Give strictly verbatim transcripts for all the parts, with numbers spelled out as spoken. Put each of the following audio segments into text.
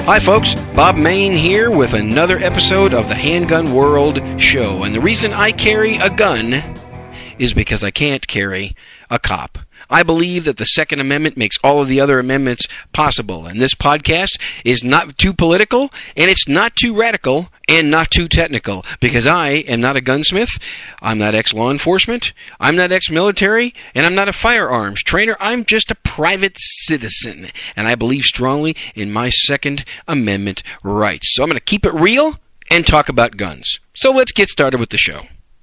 Hi folks, Bob Main here with another episode of the Handgun World Show. And the reason I carry a gun is because I can't carry a cop. I believe that the Second Amendment makes all of the other amendments possible. And this podcast is not too political, and it's not too radical, and not too technical. Because I am not a gunsmith, I'm not ex-law enforcement, I'm not ex-military, and I'm not a firearms trainer. I'm just a private citizen. And I believe strongly in my Second Amendment rights. So I'm going to keep it real and talk about guns. So let's get started with the show.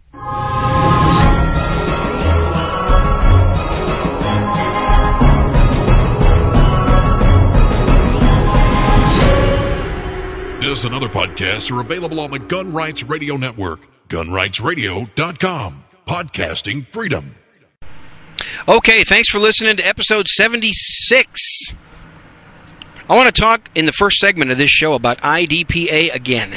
This and other podcasts are available on the Gun Rights Radio Network, gun rights radio dot com. Podcasting freedom. Okay, thanks for listening to episode seventy-six. I want to talk in the first segment of this show about I D P A again.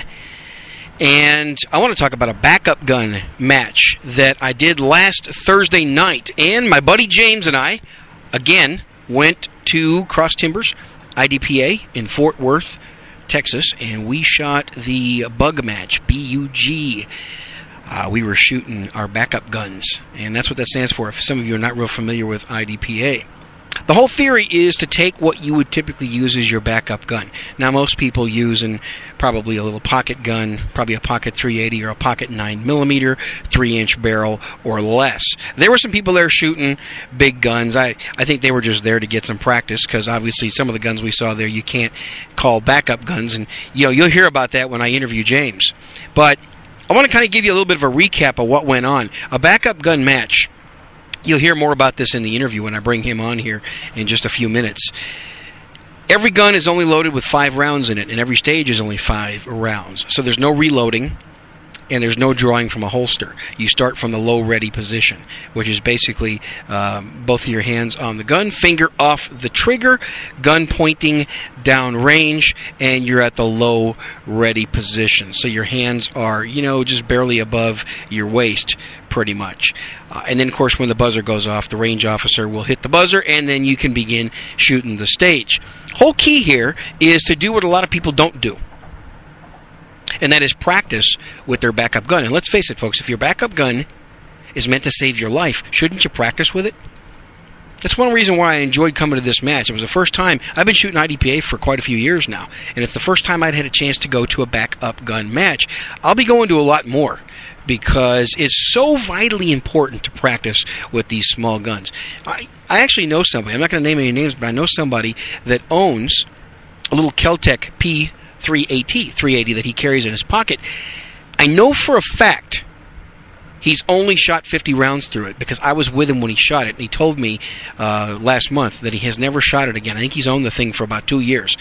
And I want to talk about a backup gun match that I did last Thursday night. And my buddy James and I, again, went to Cross Timbers I D P A in Fort Worth, Texas, and we shot the bug match, B U G. Uh, we were shooting our backup guns, and that's what that stands for if some of you are not real familiar with I D P A. The whole theory is to take what you would typically use as your backup gun. Now, most people using probably a little pocket gun, probably a pocket three eighty or a pocket nine millimeter, three inch barrel or less. There were some people there shooting big guns. I, I think they were just there to get some practice because obviously some of the guns we saw there you can't call backup guns. And you know, you'll hear about that when I interview James. But I want to kind of give you a little bit of a recap of what went on. A backup gun match. You'll hear more about this in the interview when I bring him on here in just a few minutes. Every gun is only loaded with five rounds in it, and every stage is only five rounds. So there's no reloading, and there's no drawing from a holster. You start from the low ready position, which is basically um, both of your hands on the gun, finger off the trigger, gun pointing down range, and you're at the low ready position. So your hands are, you know, just barely above your waist, pretty much. Uh, and then, of course, when the buzzer goes off, the range officer will hit the buzzer, and then you can begin shooting the stage. Whole key here is to do what a lot of people don't do. And that is practice with their backup gun. And let's face it, folks, if your backup gun is meant to save your life, shouldn't you practice with it? That's one reason why I enjoyed coming to this match. It was the first time. I've been shooting I D P A for quite a few years now, and it's the first time I'd had a chance to go to a backup gun match. I'll be going to a lot more because it's so vitally important to practice with these small guns. I, I actually know somebody. I'm not going to name any names, but I know somebody that owns a little Kel-Tec P three eighty, three eighty that he carries in his pocket. I know for a fact he's only shot fifty rounds through it because I was with him when he shot it, and he told me uh, last month that he has never shot it again. I think he's owned the thing for about two years.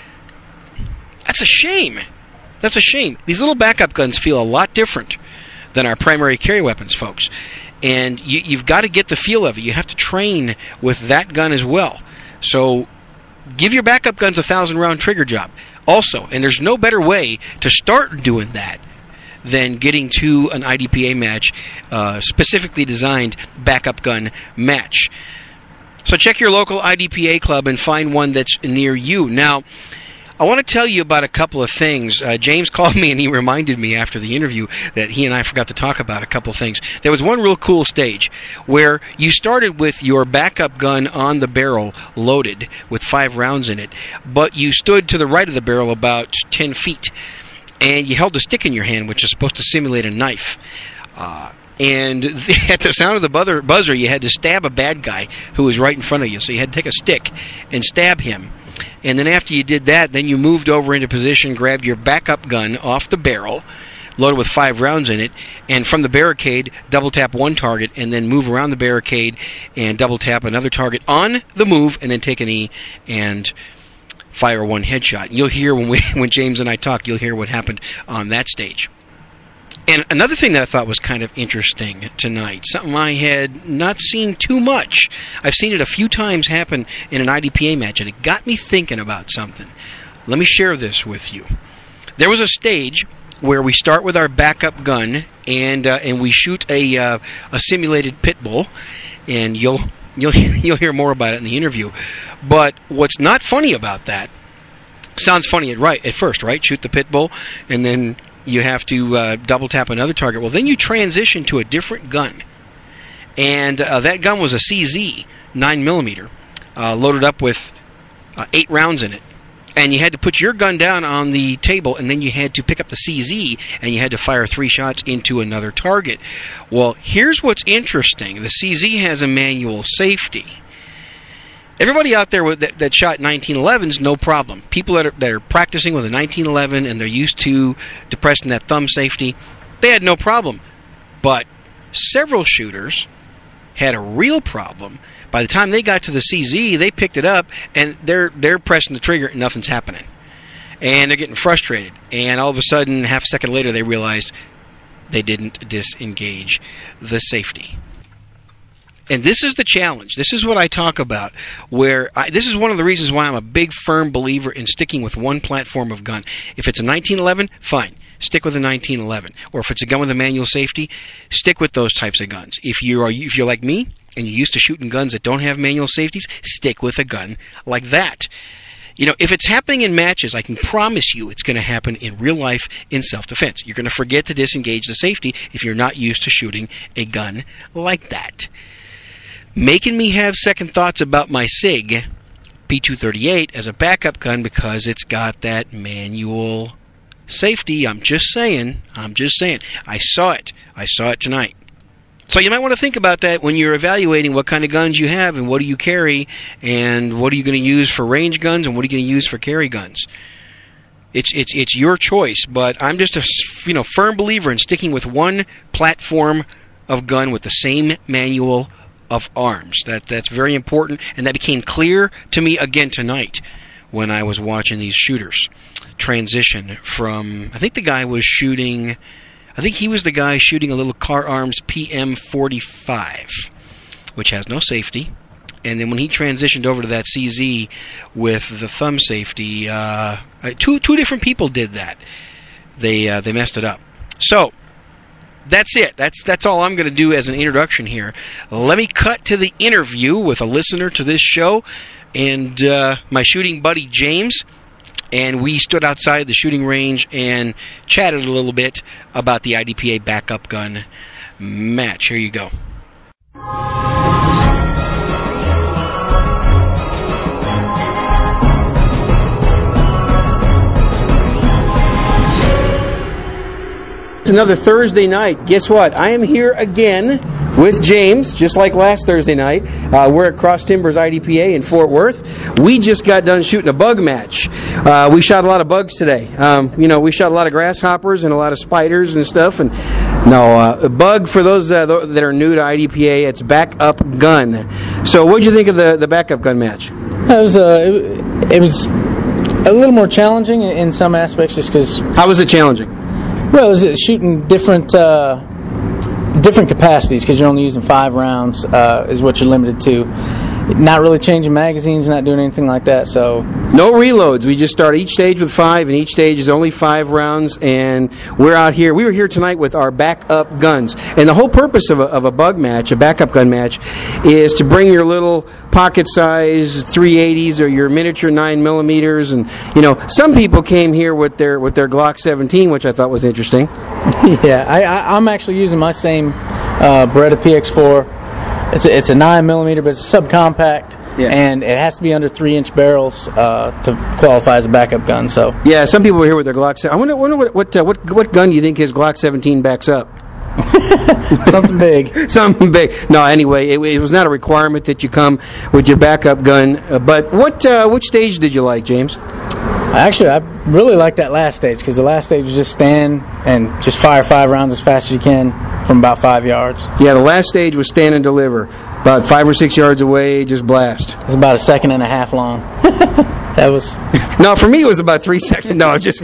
That's a shame. That's a shame. These little backup guns feel a lot different than our primary carry weapons, folks. And you, you've got to get the feel of it. You have to train with that gun as well. So give your backup guns a thousand round trigger job. Also, and there's no better way to start doing that than getting to an I D P A match, uh, specifically designed backup gun match. So check your local I D P A club and find one that's near you. Now, I want to tell you about a couple of things. Uh, James called me and he reminded me after the interview that he and I forgot to talk about a couple of things. There was one real cool stage where you started with your backup gun on the barrel loaded with five rounds in it, but you stood to the right of the barrel about ten feet, and you held a stick in your hand, which is supposed to simulate a knife. Uh, and at the sound of the buzzer, you had to stab a bad guy who was right in front of you. So you had to take a stick and stab him. And then after you did that, then you moved over into position, grabbed your backup gun off the barrel, loaded with five rounds in it, and from the barricade, double tap one target, and then move around the barricade and double tap another target on the move, and then take an E and fire one headshot. And you'll hear when we, when James and I talk, you'll hear what happened on that stage. And another thing that I thought was kind of interesting tonight, something I had not seen too much. I've seen it a few times happen in an I D P A match, and it got me thinking about something. Let me share this with you. There was a stage where we start with our backup gun, and uh, and we shoot a uh, a simulated pit bull, and you'll you'll you'll hear more about it in the interview. But what's not funny about that Sounds funny at right at first, right? Shoot the pit bull, and then you have to uh, double tap another target. Well, then you transition to a different gun, and uh, that gun was a C Z nine millimeter, uh, loaded up with uh, eight rounds in it. And you had to put your gun down on the table, and then you had to pick up the C Z, and you had to fire three shots into another target. Well, here's what's interesting. The C Z has a manual safety. Everybody out there with that, that shot nineteen elevens, no problem. People that are, that are practicing with a nineteen eleven and they're used to depressing that thumb safety, they had no problem. But several shooters had a real problem. By the time they got to the C Z, they picked it up and they're they're pressing the trigger and nothing's happening. And they're getting frustrated. And all of a sudden, half a second later, they realized they didn't disengage the safety. And this is the challenge. This is what I talk about, where I, this is one of the reasons why I'm a big, firm believer in sticking with one platform of gun. If it's a nineteen eleven, fine. Stick with a nineteen eleven. Or if it's a gun with a manual safety, stick with those types of guns. If you are, if you're like me and you're used to shooting guns that don't have manual safeties, stick with a gun like that. You know, if it's happening in matches, I can promise you it's going to happen in real life in self-defense. You're going to forget to disengage the safety if you're not used to shooting a gun like that. Making me have second thoughts about my SIG P two thirty-eight as a backup gun because it's got that manual safety. I'm just saying. I'm just saying. I saw it. I saw it tonight. So you might want to think about that when you're evaluating what kind of guns you have and what do you carry and what are you going to use for range guns and what are you going to use for carry guns. It's it's it's your choice, but I'm just a you know firm believer in sticking with one platform of gun with the same manual of arms. That that's very important, and that became clear to me again tonight when I was watching these shooters transition from. I think the guy was shooting. I think he was the guy shooting a little Car Arms P M forty-five, which has no safety. And then when he transitioned over to that C Z with the thumb safety, uh, two two different people did that. They uh, they messed it up. So. That's it. That's that's all I'm going to do as an introduction here. Let me cut to the interview with a listener to this show and uh, my shooting buddy James. And we stood outside the shooting range and chatted a little bit about the I D P A backup gun match. Here you go. It's another Thursday night. Guess what? I am here again with James, just like last Thursday night. Uh, we're at Cross Timbers I D P A in Fort Worth. We just got done shooting a bug match. Uh, we shot a lot of bugs today. Um, you know, we shot a lot of grasshoppers and a lot of spiders and stuff. And no, uh, a bug, for those uh, that are new to I D P A, it's backup gun. So what did you think of the, the backup gun match? It was, uh, it, it was a little more challenging in some aspects just because... How was it challenging? Well, it was shooting different uh, different capacities because you're only using five rounds uh, is what you're limited to. Not really changing magazines, not doing anything like that. So no reloads. We just start each stage with five, and each stage is only five rounds. And we're out here. We were here tonight with our backup guns. And the whole purpose of a, of a bug match, a backup gun match, is to bring your little pocket-size three eighties or your miniature nine millimeters. And you know, some people came here with their with their Glock seventeen, which I thought was interesting. Yeah, I, I, I'm actually using my same uh, Beretta P X four. It's a, it's a nine millimeter, but it's a subcompact, yeah. And it has to be under three inch barrels uh, to qualify as a backup gun. So yeah, some people are here with their Glock. I wonder, wonder what what, uh, what what gun do you think his Glock seventeen backs up? Something big. Something big. No, anyway, it, it was not a requirement that you come with your backup gun. Uh, but what uh, which stage did you like, James? Actually, I really liked that last stage because the last stage was just stand and just fire five rounds as fast as you can from about five yards. Yeah, the last stage was stand and deliver. About five or six yards away, just blast. It was about a second and a half long. That was... No, for me it was about three seconds. No, just... No,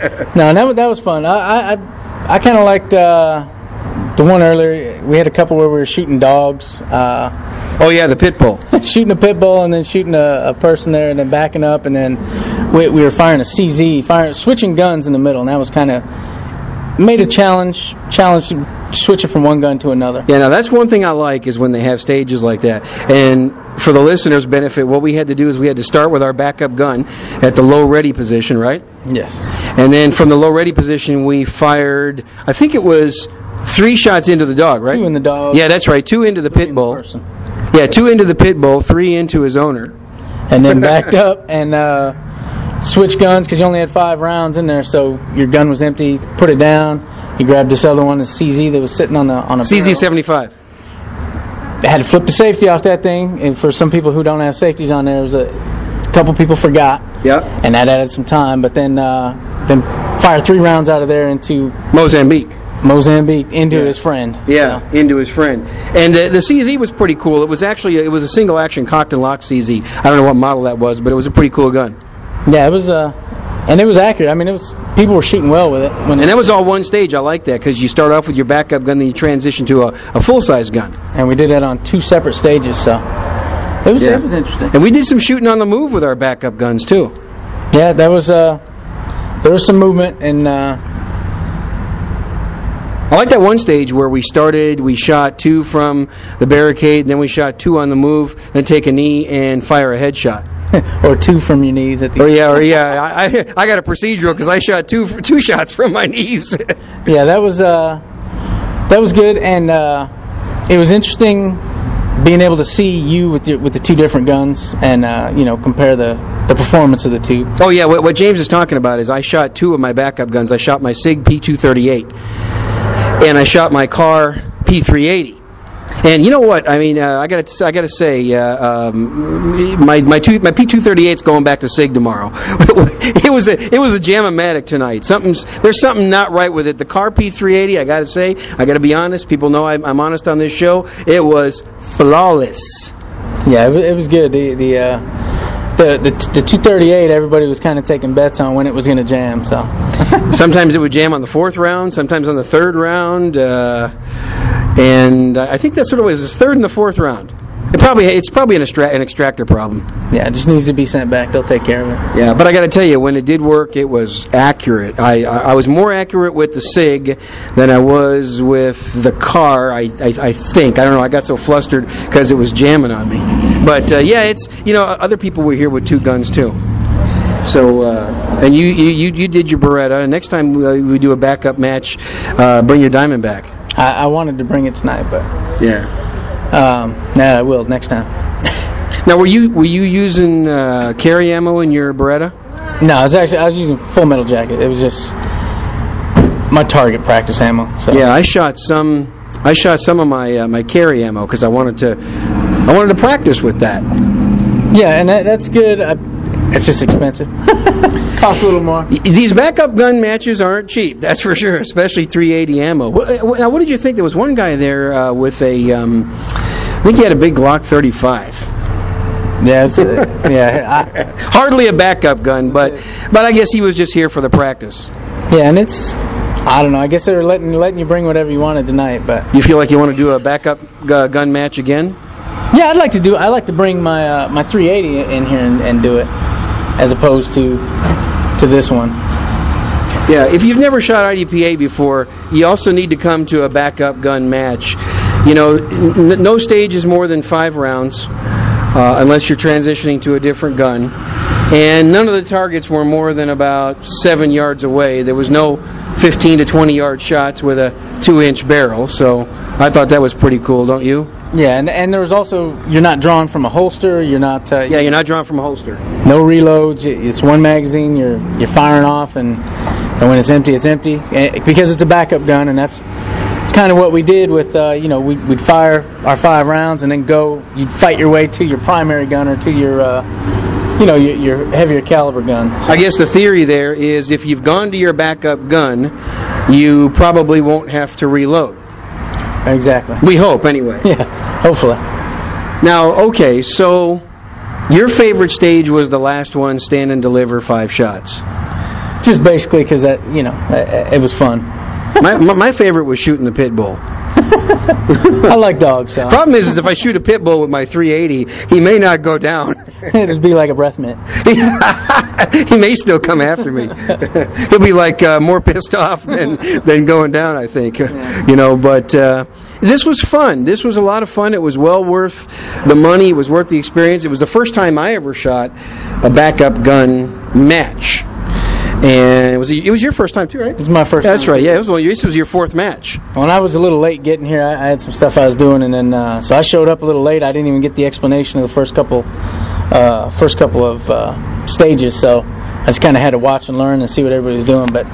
that, that was fun. I I, I kind of liked... Uh, The one earlier, we had a couple where we were shooting dogs. Uh, oh, yeah, the pit bull. Shooting a pit bull and then shooting a, a person there and then backing up. And then we, we were firing a C Z, firing, switching guns in the middle. And that was kind of made a challenge, challenge switching from one gun to another. Yeah, now that's one thing I like is when they have stages like that. And for the listeners' benefit, what we had to do is we had to start with our backup gun at the low ready position, right? Yes. And then from the low ready position, we fired, I think it was three shots into the dog, right? Two in the dog. Yeah, that's right. Two into the pit bull. Yeah, two into the pit bull, three into his owner. And then backed up and uh, switched guns because you only had five rounds in there, so your gun was empty. Put it down. You grabbed this other one, a C Z that was sitting on the on a C Z seventy-five. I had to flip the safety off that thing, and for some people who don't have safeties on there, it was a couple people forgot. Yeah. And that added some time, but then uh, then fired three rounds out of there into Mozambique. Mozambique into Yeah. his friend. Yeah, so. Into his friend. And uh, the C Z was pretty cool. It was actually it was a single action cocked and locked C Z. I don't know what model that was, but it was a pretty cool gun. Yeah, it was uh and it was accurate. I mean, it was people were shooting well with it. When and it, that was all one stage. I like that because you start off with your backup gun, then you transition to a, a full size gun. And we did that on two separate stages, so it was yeah. it was interesting. And we did some shooting on the move with our backup guns too. Yeah, that was uh there was some movement and. Uh, I like that one stage where we started, we shot two from the barricade, then we shot two on the move, then take a knee and fire a headshot. or two from your knees at the Or yeah, or yeah, I I, I got a procedural because I shot two two shots from my knees. Yeah, that was uh, that was good, and uh, it was interesting being able to see you with your, with the two different guns and uh, you know compare the, the performance of the two. Oh yeah, what, what James is talking about is I shot two of my backup guns. I shot my SIG P two thirty-eight. And I shot my Car P three eighty. And you know what? I mean, uh, I got to I got to say, uh, um, my my two my P two thirty-eight's going back to SIG tomorrow. it was a it was a Jam-O-Matic tonight. Something's there's something not right with it. The Car P three eighty, I got to say, I got to be honest. People know I'm, I'm honest on this show. It was flawless. Yeah, it was, it was good. The the uh, the the, the two thirty-eight, everybody was kind of taking bets on when it was going to jam. So sometimes it would jam on the fourth round, sometimes on the third round. Uh, And uh, I think that's what it was. It's third and the fourth round. It probably it's probably an, extra- an extractor problem. Yeah, it just needs to be sent back. They'll take care of it. Yeah, but I got to tell you, when it did work, it was accurate. I, I I was more accurate with the SIG than I was with the Car. I I, I think I don't know. I got so flustered because it was jamming on me. But uh, yeah, it's you know other people were here with two guns too. So uh, and you, you you did your Beretta. Next time we, we do a backup match, uh, bring your Diamondback. I, I wanted to bring it tonight, but yeah, um, nah, I will next time. Now, were you were you using uh, carry ammo in your Beretta? No, I was actually I was using Full Metal Jacket. It was just my target practice ammo. So. Yeah, I shot some. I shot some of my uh, my carry ammo because I wanted to I wanted to practice with that. Yeah, and that, that's good. I, it's just expensive. Costs a little more. These backup gun matches aren't cheap, that's for sure, especially three eighty ammo. What, now, what did you think? There was one guy there uh, with a, um, I think he had a big Glock thirty-five. Yeah, it's, uh, yeah. I, Hardly a backup gun, but but I guess he was just here for the practice. Yeah, and it's, I don't know. I guess they were letting letting you bring whatever you wanted tonight, but. You feel like you want to do a backup uh, gun match again? Yeah, I'd like to do. I like to bring my uh, my three eighty in here and, and do it, as opposed to to this one. Yeah, if you've never shot I D P A before, you also need to come to a backup gun match. You know, n- no stage is more than five rounds, uh, unless you're transitioning to a different gun. And none of the targets were more than about seven yards away. There was no fifteen to twenty yard shots with a two-inch barrel, so I thought that was pretty cool, don't you? Yeah, and and there was also, you're not drawn from a holster. You're not. Uh, Yeah, you're not drawn from a holster. No reloads. It's one magazine. You're you're firing off, and and when it's empty, it's empty because it's a backup gun, and that's it's kind of what we did with uh, you know we'd, we'd fire our five rounds and then go. You'd fight your way to your primary gun or to your uh, you know your, your heavier caliber gun. So. I guess the theory there is if you've gone to your backup gun, you probably won't have to reload. Exactly. We hope, anyway. Yeah, hopefully. Now, okay, so your favorite stage was the last one, stand and deliver five shots. Just basically because that, you know, it was fun. my, my my favorite was shooting the pit bull. I like dogs. So. Problem is, is if I shoot a pit bull with my three eighty, he may not go down. It'd be like a breath mint. He may still come after me. He'll be like uh, more pissed off than than going down, I think. Yeah. You know, but uh, this was fun. This was a lot of fun. It was well worth the money. It was worth the experience. It was the first time I ever shot a backup gun match. And it was it was your first time too, right? It was my first. That's time. right. Yeah, it was, well, this was your fourth match. When I was a little late getting here, I, I had some stuff I was doing, and then uh, so I showed up a little late. I didn't even get the explanation of the first couple, uh, first couple of uh, stages. So I just kind of had to watch and learn and see what everybody's doing. But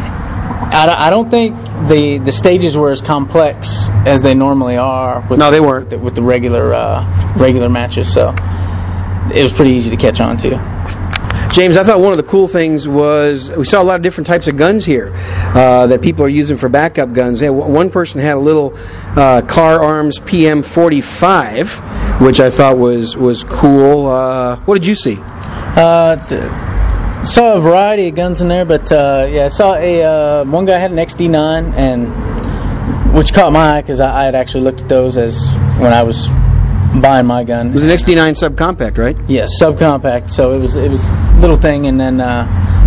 I, I don't think the the stages were as complex as they normally are. With, No, they weren't. with the, with the regular uh, regular matches. So it was pretty easy to catch on to. James, I thought one of the cool things was we saw a lot of different types of guns here uh, that people are using for backup guns. Yeah, one person had a little uh, Car Arms P M forty-five, which I thought was was cool. Uh, what did you see? Uh, t- saw a variety of guns in there, but uh, yeah, I saw a uh, one guy had an X D nine, and which caught my eye because I, I had actually looked at those as when I was buying my gun. It was an X D nine subcompact, right? Yes, subcompact. So it was it was a little thing, and then uh,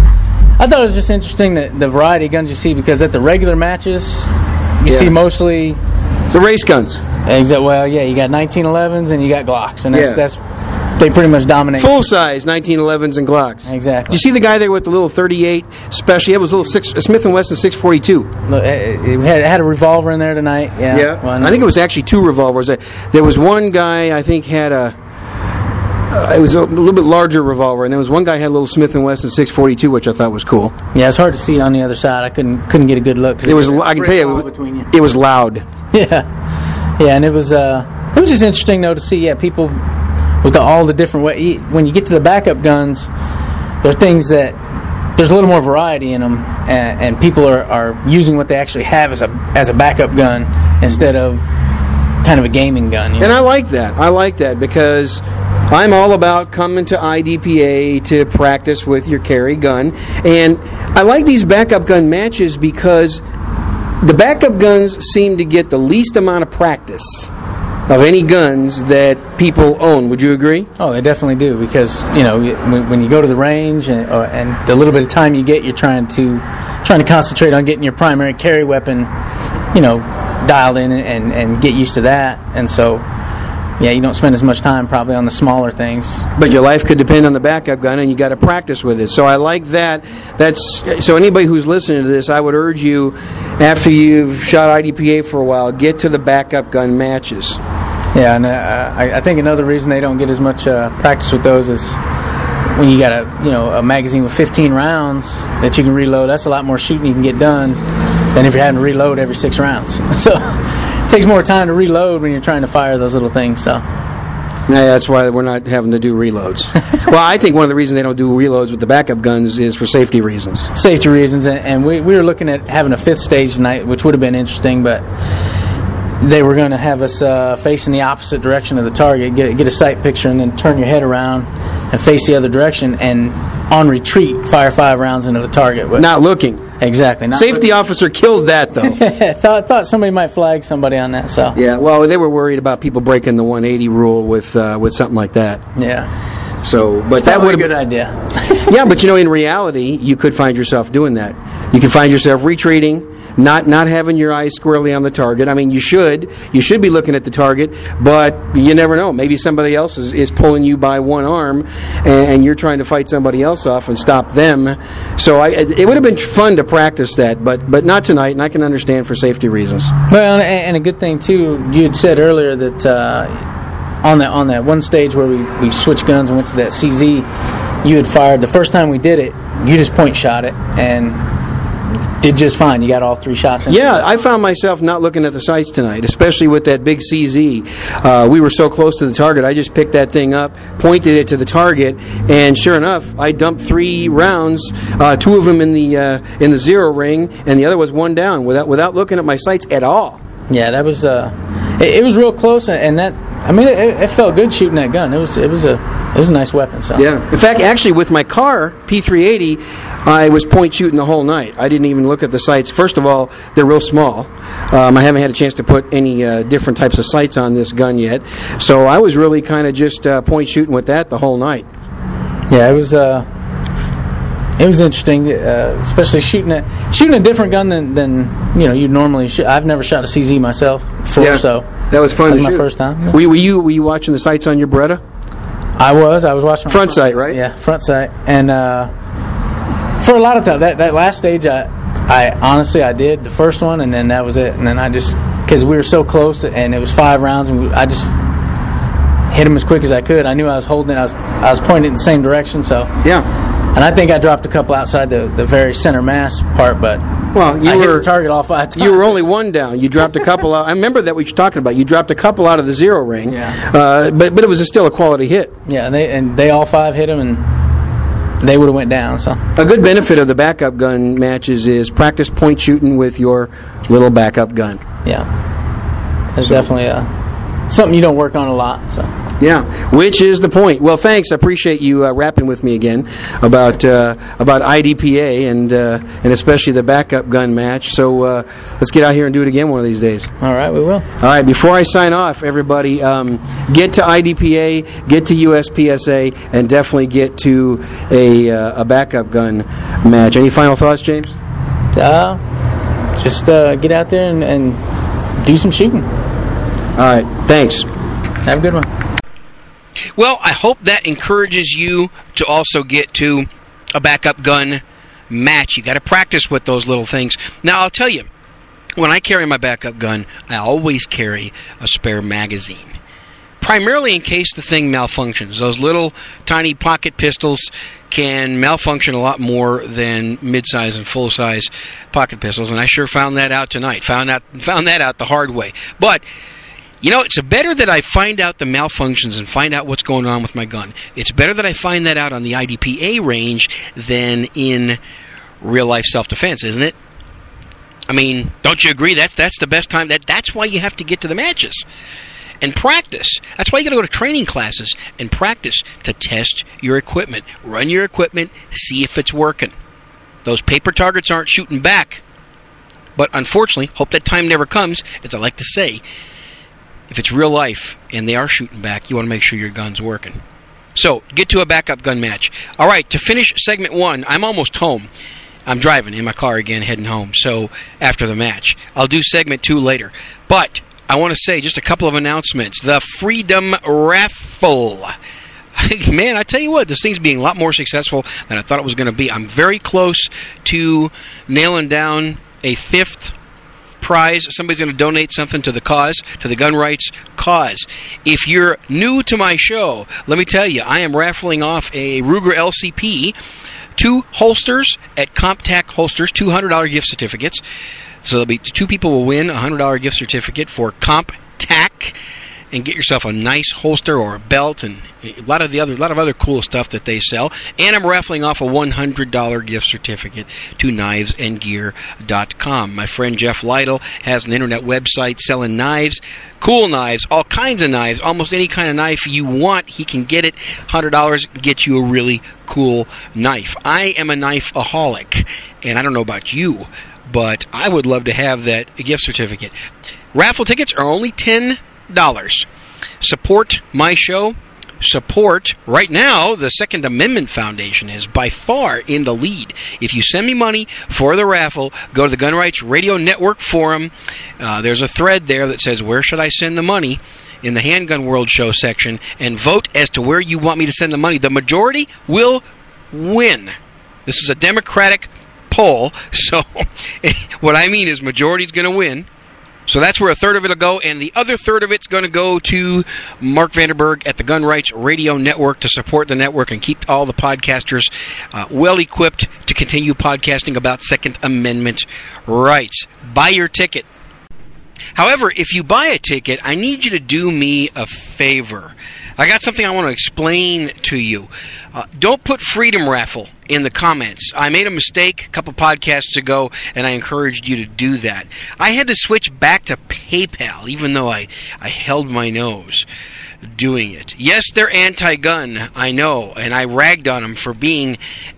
I thought it was just interesting that the variety of guns you see, because at the regular matches you Yeah. see mostly The race guns. exact. Well, yeah, you got nineteen elevens and you got Glocks, and that's Yeah. that's they pretty much dominate. Full size nineteen elevens and Glocks. Exactly. You see the guy there with the little thirty-eight special? Yeah, it was a little six, Smith and Wesson six forty-two. Look, it it had, it had a revolver in there tonight. Yeah. Yeah, Well, I think it was actually two revolvers. There was one guy I think had a, uh, it was a little bit larger revolver, and there was one guy who had a little Smith and Wesson six forty-two, which I thought was cool. Yeah, it's hard to see on the other side. I couldn't couldn't get a good look. 'cause It was, a I can brick tell you, wall it was, between you. it was loud. Yeah, yeah, and it was uh, it was just interesting though to see yeah people with the, all the different way. When you get to the backup guns, there are things that there's a little more variety in them, and, and people are, are using what they actually have as a as a backup gun instead of kind of a gaming gun. You know? And I like that. I like that because I'm all about coming to I D P A to practice with your carry gun. And I like these backup gun matches because the backup guns seem to get the least amount of practice of any guns that people own. Would you agree? Oh, they definitely do, because you know when, when you go to the range and, uh, and the little bit of time you get, you're trying to trying to concentrate on getting your primary carry weapon, you know, dialed in and, and get used to that. And so, yeah, you don't spend as much time probably on the smaller things. But your life could depend on the backup gun, and you got to practice with it. So I like that. That's so anybody who's listening to this, I would urge you, after you've shot I D P A for a while, get to the backup gun matches. Yeah, and uh, I, I think another reason they don't get as much uh, practice with those is when you got a you know a magazine with fifteen rounds that you can reload. That's a lot more shooting you can get done than if you're having to reload every six rounds. So it takes more time to reload when you're trying to fire those little things. So. Yeah, that's why we're not having to do reloads. Well, I think one of the reasons they don't do reloads with the backup guns is for safety reasons. Safety reasons, and, and we we were looking at having a fifth stage tonight, which would have been interesting, but they were going to have us uh, facing the opposite direction of the target, get get a sight picture, and then turn your head around and face the other direction, and on retreat, fire five rounds into the target. But Not looking. exactly. Not Safety looking. officer killed that, though. thought thought somebody might flag somebody on that. So Yeah, well, they were worried about people breaking the one eighty rule with uh, with something like that. yeah, So, but that probably would a good have idea. Yeah, but you know, in reality, you could find yourself doing that. You can find yourself retreating, not not having your eyes squarely on the target. I mean, you should you should be looking at the target, but you never know. Maybe somebody else is, is pulling you by one arm, and, and you're trying to fight somebody else off and stop them. So I, it would have been fun to practice that, but but not tonight, and I can understand for safety reasons. Well, and, and a good thing too. You had said earlier that uh, on that on that one stage where we, we switched guns and went to that C Z, you had fired the first time we did it. You just point shot it and did just fine. You got all three shots in. Yeah, I found myself not looking at the sights tonight, especially with that big C Z. Uh, we were so close to the target, I just picked that thing up, pointed it to the target, and sure enough, I dumped three rounds, uh, two of them in the uh, in the zero ring, and the other was one down, without without looking at my sights at all. Yeah, that was uh, it, it was real close, and that I mean, it, it felt good shooting that gun. It was it was a it was a nice weapon. So yeah. In fact, actually, with my car P three eighty, I was point shooting the whole night. I didn't even look at the sights. First of all, they're real small. Um, I haven't had a chance to put any uh, different types of sights on this gun yet, so I was really kind of just uh, point shooting with that the whole night. Yeah, it was. Uh, It was interesting, uh, especially shooting a shooting a different gun than, than you know you normally shoot. I've never shot a C Z myself before, yeah, so that was fun. That was to my shoot. first time. Yeah. Were, were you were you watching the sights on your Beretta? I was. I was watching front, front sight, right? Yeah, front sight. And uh, for a lot of time, that that last stage, I I honestly I did the first one, and then that was it. And then I just because we were so close, and it was five rounds, and we, I just hit them as quick as I could. I knew I was holding it. I was I was pointing in the same direction, so yeah. And I think I dropped a couple outside the, the very center mass part, but well, you I were, hit the target all five times. You were only one down. You dropped a couple out. I remember that we were talking about. You dropped a couple out of the zero ring, yeah. uh, but but it was a still a quality hit. Yeah, and they and they all five hit him, and they would have went down. So a good benefit of the backup gun matches is practice point shooting with your little backup gun. Yeah, there's so. definitely a, something you don't work on a lot. So. Yeah, which is the point. Well, thanks. I appreciate you uh, rapping with me again about uh, about I D P A and uh, and especially the backup gun match. So uh, let's get out here and do it again one of these days. All right, we will. All right, before I sign off, everybody, um, get to I D P A, get to U S P S A, and definitely get to a uh, a backup gun match. Any final thoughts, James? Uh, just uh, get out there and, and do some shooting. All right, thanks. Have a good one. Well, I hope that encourages you to also get to a backup gun match. You got to practice with those little things. Now, I'll tell you, when I carry my backup gun, I always carry a spare magazine. Primarily in case the thing malfunctions. Those little tiny pocket pistols can malfunction a lot more than mid-size and full-size pocket pistols, and I sure found that out tonight. Found out found that out the hard way. But you know, it's better that I find out the malfunctions and find out what's going on with my gun. It's better that I find that out on the I D P A range than in real-life self-defense, isn't it? I mean, don't you agree? That's that's the best time. That That's why you have to get to the matches and practice. That's why you got to go to training classes and practice to test your equipment. Run your equipment, see if it's working. Those paper targets aren't shooting back. But unfortunately, hope that time never comes, as I like to say. If it's real life and they are shooting back, you want to make sure your gun's working. So, get to a backup gun match. All right, to finish segment one, I'm almost home. I'm driving in my car again, heading home, so after the match. I'll do segment two later. But I want to say just a couple of announcements. The Freedom Raffle. Man, I tell you what, this thing's being a lot more successful than I thought it was going to be. I'm very close to nailing down a fifth prize. Somebody's going to donate something to the cause, to the gun rights cause. If you're new to my show, let me tell you, I am raffling off a Ruger L C P, two holsters at CompTac Holsters, two hundred dollars gift certificates. So there'll be two people will win a one hundred dollars gift certificate for CompTac, and get yourself a nice holster or a belt and a lot of the other, a lot of other cool stuff that they sell. And I'm raffling off a one hundred dollars gift certificate to knives and gear dot com. My friend Jeff Lytle has an internet website selling knives, cool knives, all kinds of knives, almost any kind of knife you want, he can get it. one hundred dollars gets you a really cool knife. I am a knife-aholic, and I don't know about you, but I would love to have that gift certificate. Raffle tickets are only ten dollars. Support my show. Support, right now, the Second Amendment Foundation is by far in the lead. If you send me money for the raffle, go to the Gun Rights Radio Network forum. Uh, there's a thread there that says, where should I send the money? In the Handgun World Show section, and vote as to where you want me to send the money. The majority will win. This is a Democratic poll, so what I mean is majority's going to win. So that's where a third of it will go, and the other third of it's going to go to Mark Vanderberg at the Gun Rights Radio Network to support the network and keep all the podcasters uh, well-equipped to continue podcasting about Second Amendment rights. Buy your ticket. However, if you buy a ticket, I need you to do me a favor. I got something I want to explain to you. Uh, don't put Freedom Raffle in the comments. I made a mistake a couple podcasts ago, and I encouraged you to do that. I had to switch back to PayPal, even though I, I held my nose. doing it. Yes, they're anti-gun, I know, and I ragged on them for being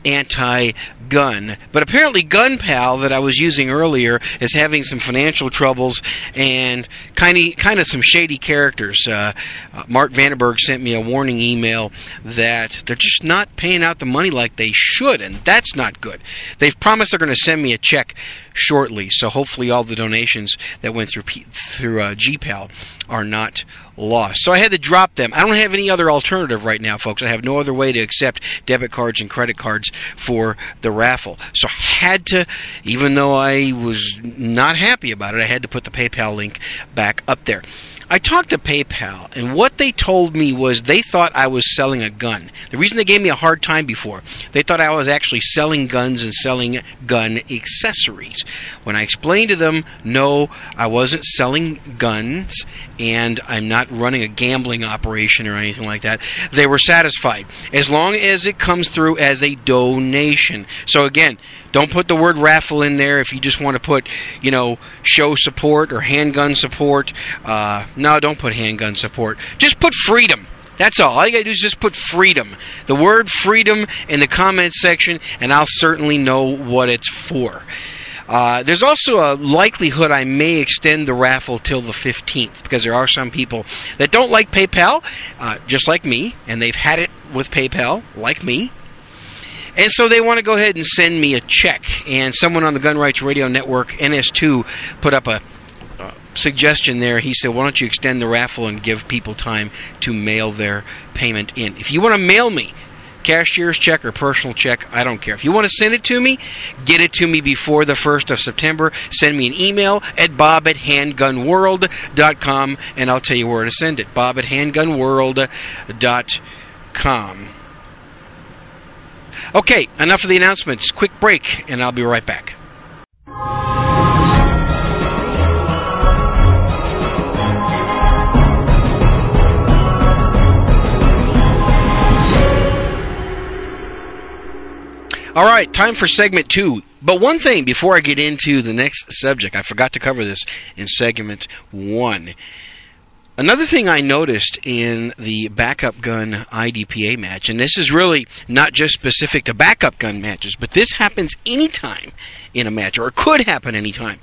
anti-gun. But apparently Gun Pal that I was using earlier is having some financial troubles and kind of kind of some shady characters. Uh, uh, Mark Vandenberg sent me a warning email that they're just not paying out the money like they should, and that's not good. They've promised they're going to send me a check shortly, so hopefully all the donations that went through P- through uh, G PAL are not lost. So I had to drop them. I don't have any other alternative right now, folks. I have no other way to accept debit cards and credit cards for the raffle. So I had to, even though I was not happy about it, I had to put the PayPal link back up there. I talked to PayPal, and what they told me was they thought I was selling a gun. The reason they gave me a hard time before, they thought I was actually selling guns and selling gun accessories. When I explained to them, no, I wasn't selling guns, and I'm not running a gambling operation or anything like that, they were satisfied, as long as it comes through as a donation. So again, don't put the word raffle in there if you just want to put, you know, show support or handgun support. Uh, no, don't put handgun support. Just put freedom. That's all. All you got to do is just put freedom. The word freedom in the comments section, and I'll certainly know what it's for. Uh, there's also a likelihood I may extend the raffle till the fifteenth, because there are some people that don't like PayPal, uh, just like me, and they've had it with PayPal, like me. And so they want to go ahead and send me a check. And someone on the Gun Rights Radio Network, N S two, put up a uh, suggestion there. He said, why don't you extend the raffle and give people time to mail their payment in? If you want to mail me, cashier's check or personal check, I don't care. If you want to send it to me, get it to me before the first of September. Send me an email at bob at handgun world dot com, and I'll tell you where to send it. bob at handgun world dot com. Okay, enough of the announcements. Quick break, and I'll be right back. All right, time for segment two. But one thing before I get into the next subject, I forgot to cover this in segment one. Another thing I noticed in the backup gun I D P A match, and this is really not just specific to backup gun matches, but this happens anytime in a match, or it could happen anytime.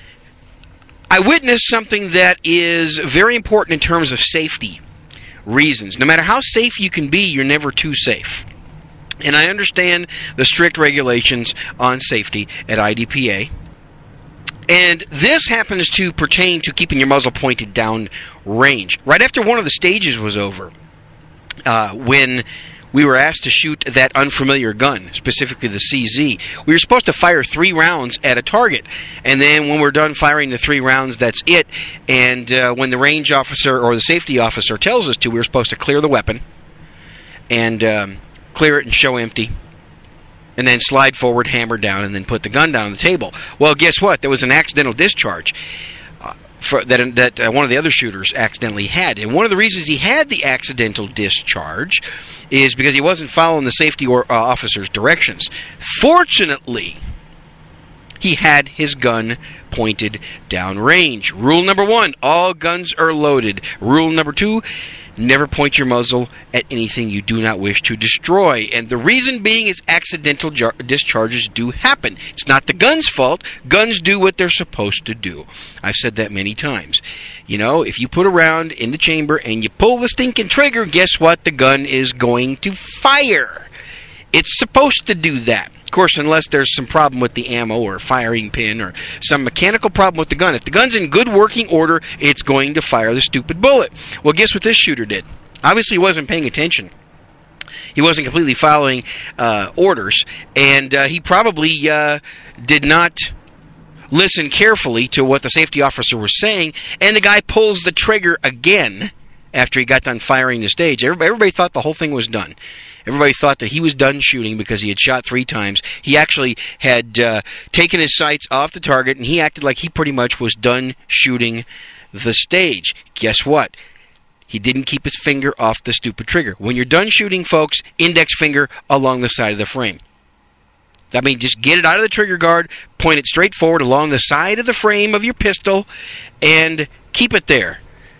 I witnessed something that is very important in terms of safety reasons. No matter how safe you can be, you're never too safe. And I understand the strict regulations on safety at I D P A. And this happens to pertain to keeping your muzzle pointed down range. Right after one of the stages was over, uh, when we were asked to shoot that unfamiliar gun, specifically the C Z, we were supposed to fire three rounds at a target. And then when we're done firing the three rounds, that's it. And uh, when the range officer or the safety officer tells us to, we were supposed to clear the weapon and um, clear it and show empty. And then slide forward, hammer down, and then put the gun down on the table. Well, guess what? There was an accidental discharge uh, for, that that uh, one of the other shooters accidentally had. And one of the reasons he had the accidental discharge is because he wasn't following the safety or, uh, officer's directions. Fortunately, he had his gun pointed downrange. Rule number one, all guns are loaded. Rule number two, never point your muzzle at anything you do not wish to destroy. And the reason being is accidental jar- discharges do happen. It's not the gun's fault. Guns do what they're supposed to do. I've said that many times. You know, if you put a round in the chamber and you pull the stinking trigger, guess what? The gun is going to fire. It's supposed to do that. Of course, unless there's some problem with the ammo or firing pin or some mechanical problem with the gun. If the gun's in good working order, it's going to fire the stupid bullet. Well, guess what this shooter did? Obviously, he wasn't paying attention. He wasn't completely following uh, orders, and uh, he probably uh, did not listen carefully to what the safety officer was saying, and the guy pulls the trigger again after he got done firing the stage. Everybody, everybody thought the whole thing was done. Everybody thought that he was done shooting because he had shot three times. He actually had uh, taken his sights off the target, and he acted like he pretty much was done shooting the stage. Guess what? He didn't keep his finger off the stupid trigger. When you're done shooting, folks, index finger along the side of the frame. That means just get it out of the trigger guard, point it straight forward along the side of the frame of your pistol, and keep it there.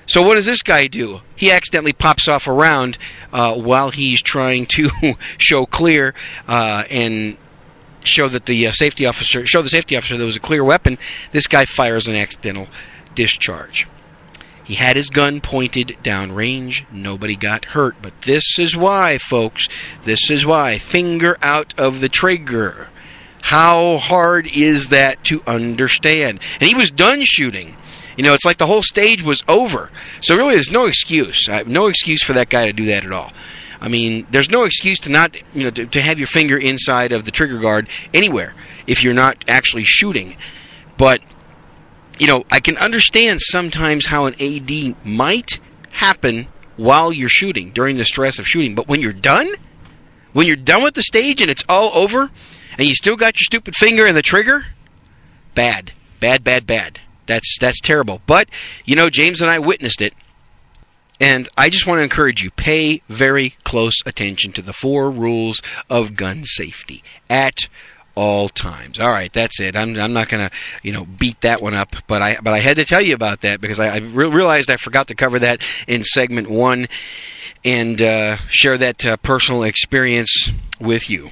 So what does this guy do? He accidentally pops off a round uh, while he's trying to show clear uh, and show that the uh, safety officer, show the safety officer there was a clear weapon. This guy fires an accidental discharge. He had his gun pointed downrange. Nobody got hurt. But this is why, folks. This is why. Finger out of the trigger. How hard is that to understand? And he was done shooting. You know, it's like the whole stage was over. So really, there's no excuse. I have no excuse for that guy to do that at all. I mean, there's no excuse to not, you know, to, to have your finger inside of the trigger guard anywhere if you're not actually shooting. But, you know, I can understand sometimes how an A D might happen while you're shooting, during the stress of shooting. But when you're done, when you're done with the stage and it's all over, and you still got your stupid finger in the trigger, bad, bad, bad, bad. That's that's terrible. But, you know, James and I witnessed it. And I just want to encourage you, pay very close attention to the four rules of gun safety at all times. All right, that's it. I'm I'm not going to, you know, beat that one up, but I but I had to tell you about that because I, I re- realized I forgot to cover that in segment one and uh, share that uh, personal experience with you.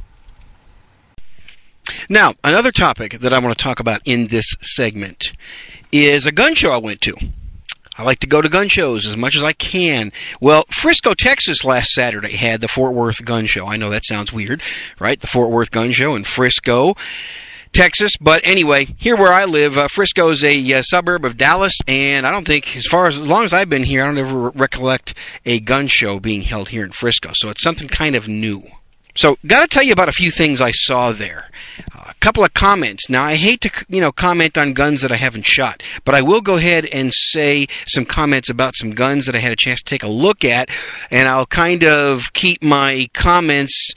Now, another topic that I want to talk about in this segment is a gun show I went to. I like to go to gun shows as much as I can. Well, Frisco, Texas last Saturday had the Fort Worth Gun Show. I know that sounds weird, right? The Fort Worth Gun Show in Frisco, Texas. But anyway, here where I live, uh, Frisco is a uh, suburb of Dallas, and I don't think, as far as, as long as I've been here, I don't ever recollect a gun show being held here in Frisco. So it's something kind of new. So, got to tell you about a few things I saw there. Uh, a couple of comments. Now, I hate to, you know, comment on guns that I haven't shot, but I will go ahead and say some comments about some guns that I had a chance to take a look at, and I'll kind of keep my comments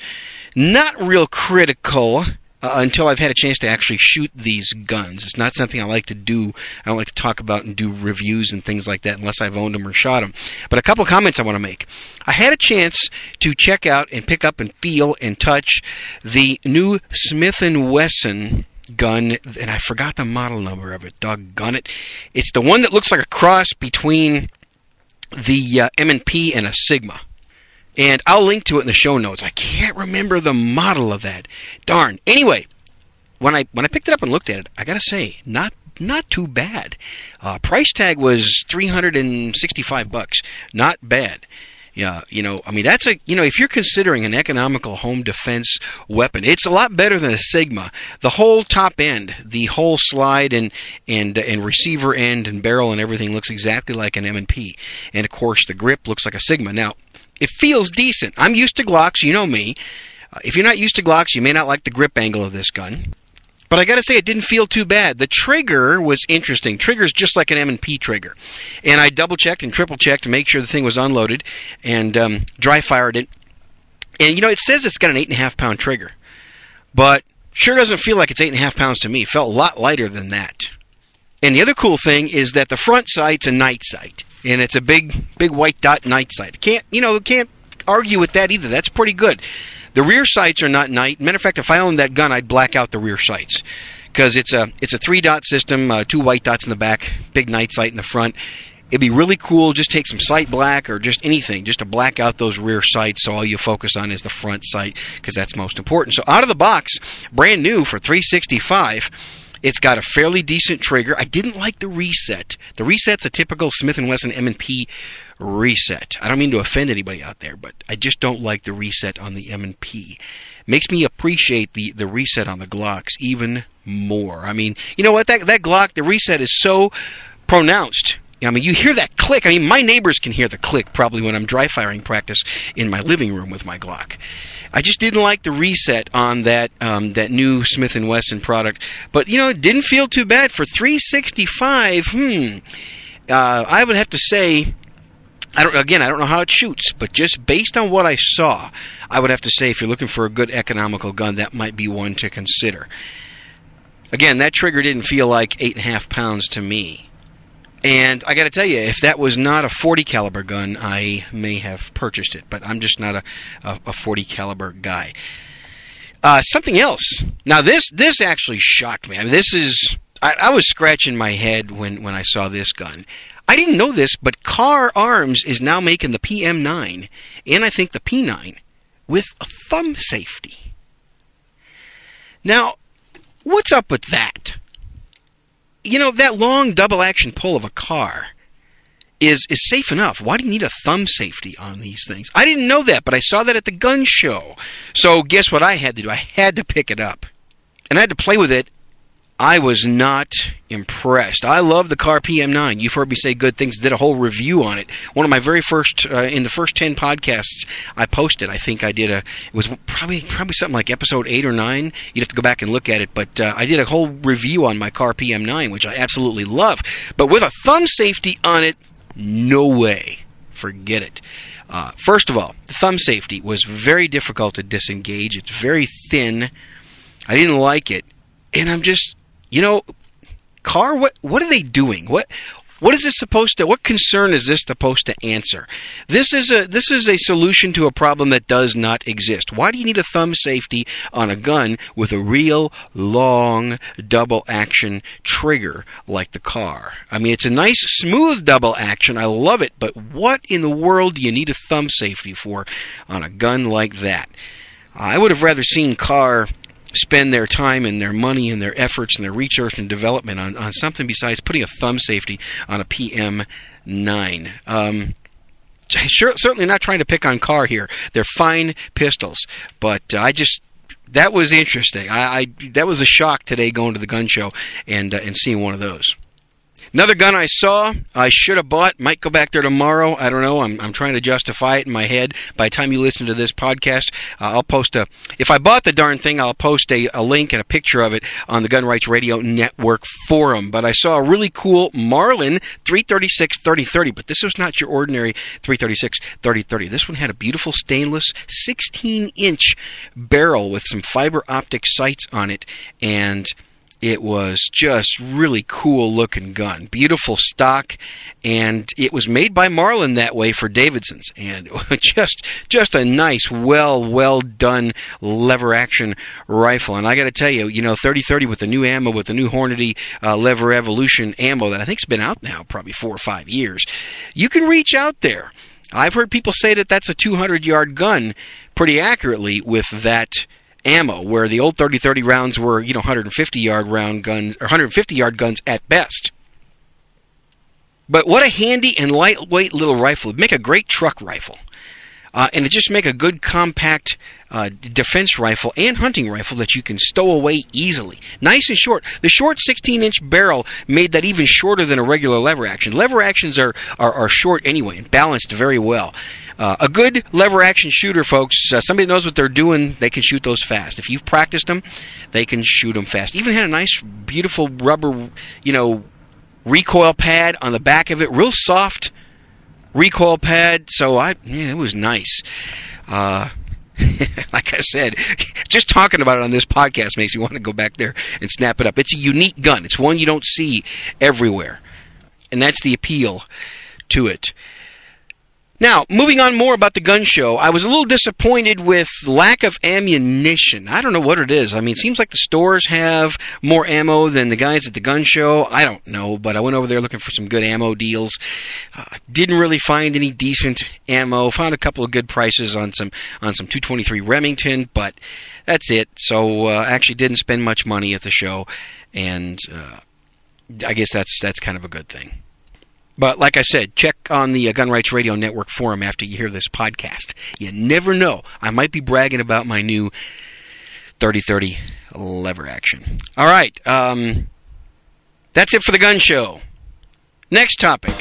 not real critical uh, until I've had a chance to actually shoot these guns. It's not something I like to do. I don't like to talk about and do reviews and things like that unless I've owned them or shot them. But a couple of comments I want to make. I had a chance to check out and pick up and feel and touch the new Smith and Wesson gun, and I forgot the model number of it. Doggone it. It's the one that looks like a cross between the uh, M and P and a Sigma. And I'll link to it in the show notes. I can't remember the model of that. Darn. Anyway, when I when I picked it up and looked at it, I got to say, not not too bad. Uh, price tag was three hundred sixty-five bucks. Not bad. Yeah, you know, I mean, that's a, you know, if you're considering an economical home defense weapon, it's a lot better than a Sigma. The whole top end, the whole slide and and and receiver end and barrel and everything looks exactly like an M and P. And of course, the grip looks like a Sigma. Now, it feels decent. I'm used to Glocks, you know me. Uh, if you're not used to Glocks, you may not like the grip angle of this gun. But I got to say, it didn't feel too bad. The trigger was interesting. Trigger's just like an M and P trigger. And I double-checked and triple-checked to make sure the thing was unloaded and um, dry-fired it. And, you know, it says it's got an eight point five pound trigger. But sure doesn't feel like it's eight point five pounds to me. It felt a lot lighter than that. And the other cool thing is that the front sight's a night sight. And it's a big, big white dot night sight. Can't, you know, can't argue with that either. That's pretty good. The rear sights are not night. Matter of fact, if I owned that gun, I'd black out the rear sights because it's a it's a three dot system, uh, two white dots in the back, big night sight in the front. It'd be really cool. Just take some sight black or just anything, just to black out those rear sights. So all you focus on is the front sight because that's most important. So out of the box, brand new for three hundred sixty-five dollars. It's got a fairly decent trigger. I didn't like the reset. The reset's a typical Smith and Wesson M and P reset. I don't mean to offend anybody out there, but I just don't like the reset on the M and P. Makes me appreciate the, the reset on the Glocks even more. I mean, you know what? That that Glock, the reset is so pronounced. I mean, you hear that click. I mean, my neighbors can hear the click probably when I'm dry firing practice in my living room with my Glock. I just didn't like the reset on that um, that new Smith and Wesson product, but you know, it didn't feel too bad for three hundred sixty-five dollars. Hmm. Uh, I would have to say, I don't. Again, I don't know how it shoots, but just based on what I saw, I would have to say, if you're looking for a good economical gun, that might be one to consider. Again, that trigger didn't feel like eight and a half pounds to me. And I got to tell you, if that was not a forty caliber gun, I may have purchased it. But I'm just not a, a, a forty caliber guy. Uh, something else. Now this this actually shocked me. I mean, this is I, I was scratching my head when, when I saw this gun. I didn't know this, but Car Arms is now making the P M nine, and I think the P nine, with a thumb safety. Now, what's up with that? You know, that long double-action pull of a car is is safe enough. Why do you need a thumb safety on these things? I didn't know that, but I saw that at the gun show. So guess what I had to do? I had to pick it up. And I had to play with it. I was not impressed. I love the Car P M nine. You've heard me say good things. Did a whole review on it. One of my very first, uh, in the first ten podcasts I posted, I think I did a, it was probably probably something like episode eight or nine. You'd have to go back and look at it. But uh, I did a whole review on my Car P M nine, which I absolutely love. But with a thumb safety on it, no way. Forget it. Uh, first of all, the thumb safety was very difficult to disengage. It's very thin. I didn't like it. And I'm just... You know, Car, what what are they doing? What what is this supposed to? What concern is this supposed to answer? This is a this is a solution to a problem that does not exist. Why do you need a thumb safety on a gun with a real long double action trigger like the Car? I mean, it's a nice smooth double action. I love it, but what in the world do you need a thumb safety for on a gun like that? I would have rather seen Car spend their time and their money and their efforts and their research and development on, on something besides putting a thumb safety on a P M nine. Um, sure, certainly not trying to pick on Car here. They're fine pistols, but uh, I just... That was interesting. I, I that was a shock today going to the gun show and uh, and seeing one of those. Another gun I saw, I should have bought, might go back there tomorrow. I don't know. I'm I'm trying to justify it in my head. By the time you listen to this podcast, uh, I'll post a, if I bought the darn thing, I'll post a, a link and a picture of it on the Gun Rights Radio Network forum. But I saw a really cool Marlin three thirty-six thirty thirty, but this was not your ordinary three thirty-six thirty thirty. This one had a beautiful stainless sixteen inch barrel with some fiber optic sights on it, and it was just really cool looking gun. Beautiful stock, and it was made by Marlin that way for Davidson's. And just just a nice, well, well done lever action rifle. And I got to tell you, you know, thirty thirty with the new ammo, with the new Hornady uh, Lever Evolution ammo that I think's been out now probably four or five years, you can reach out there. I've heard people say that that's a two hundred yard gun pretty accurately with that ammo, where the old thirty thirty rounds were, you know, one hundred fifty yard round guns, or one hundred fifty yard guns at best. But what a handy and lightweight little rifle. It'd make a great truck rifle. Uh, and it just make a good compact uh, defense rifle and hunting rifle that you can stow away easily. Nice and short. The short sixteen inch barrel made that even shorter than a regular lever action. Lever actions are, are, are short anyway and balanced very well. Uh, a good lever action shooter, folks, uh, somebody that knows what they're doing, they can shoot those fast. If you've practiced them, they can shoot them fast. Even had a nice, beautiful rubber, you know, recoil pad on the back of it. Real soft recoil pad, so I yeah, it was nice. Uh, like I said, just talking about it on this podcast makes me want to go back there and snap it up. It's a unique gun. It's one you don't see everywhere, and that's the appeal to it. Now, moving on more about the gun show, I was a little disappointed with lack of ammunition. I don't know what it is. I mean, it seems like the stores have more ammo than the guys at the gun show. I don't know, but I went over there looking for some good ammo deals. Uh, didn't really find any decent ammo. Found a couple of good prices on some on some two twenty-three Remington, but that's it. So I uh, actually didn't spend much money at the show, and uh, I guess that's that's kind of a good thing. But like I said, check on the Gun Rights Radio Network forum after you hear this podcast. You never know. I might be bragging about my new thirty thirty lever action. All right. Um, that's it for the gun show. Next topic.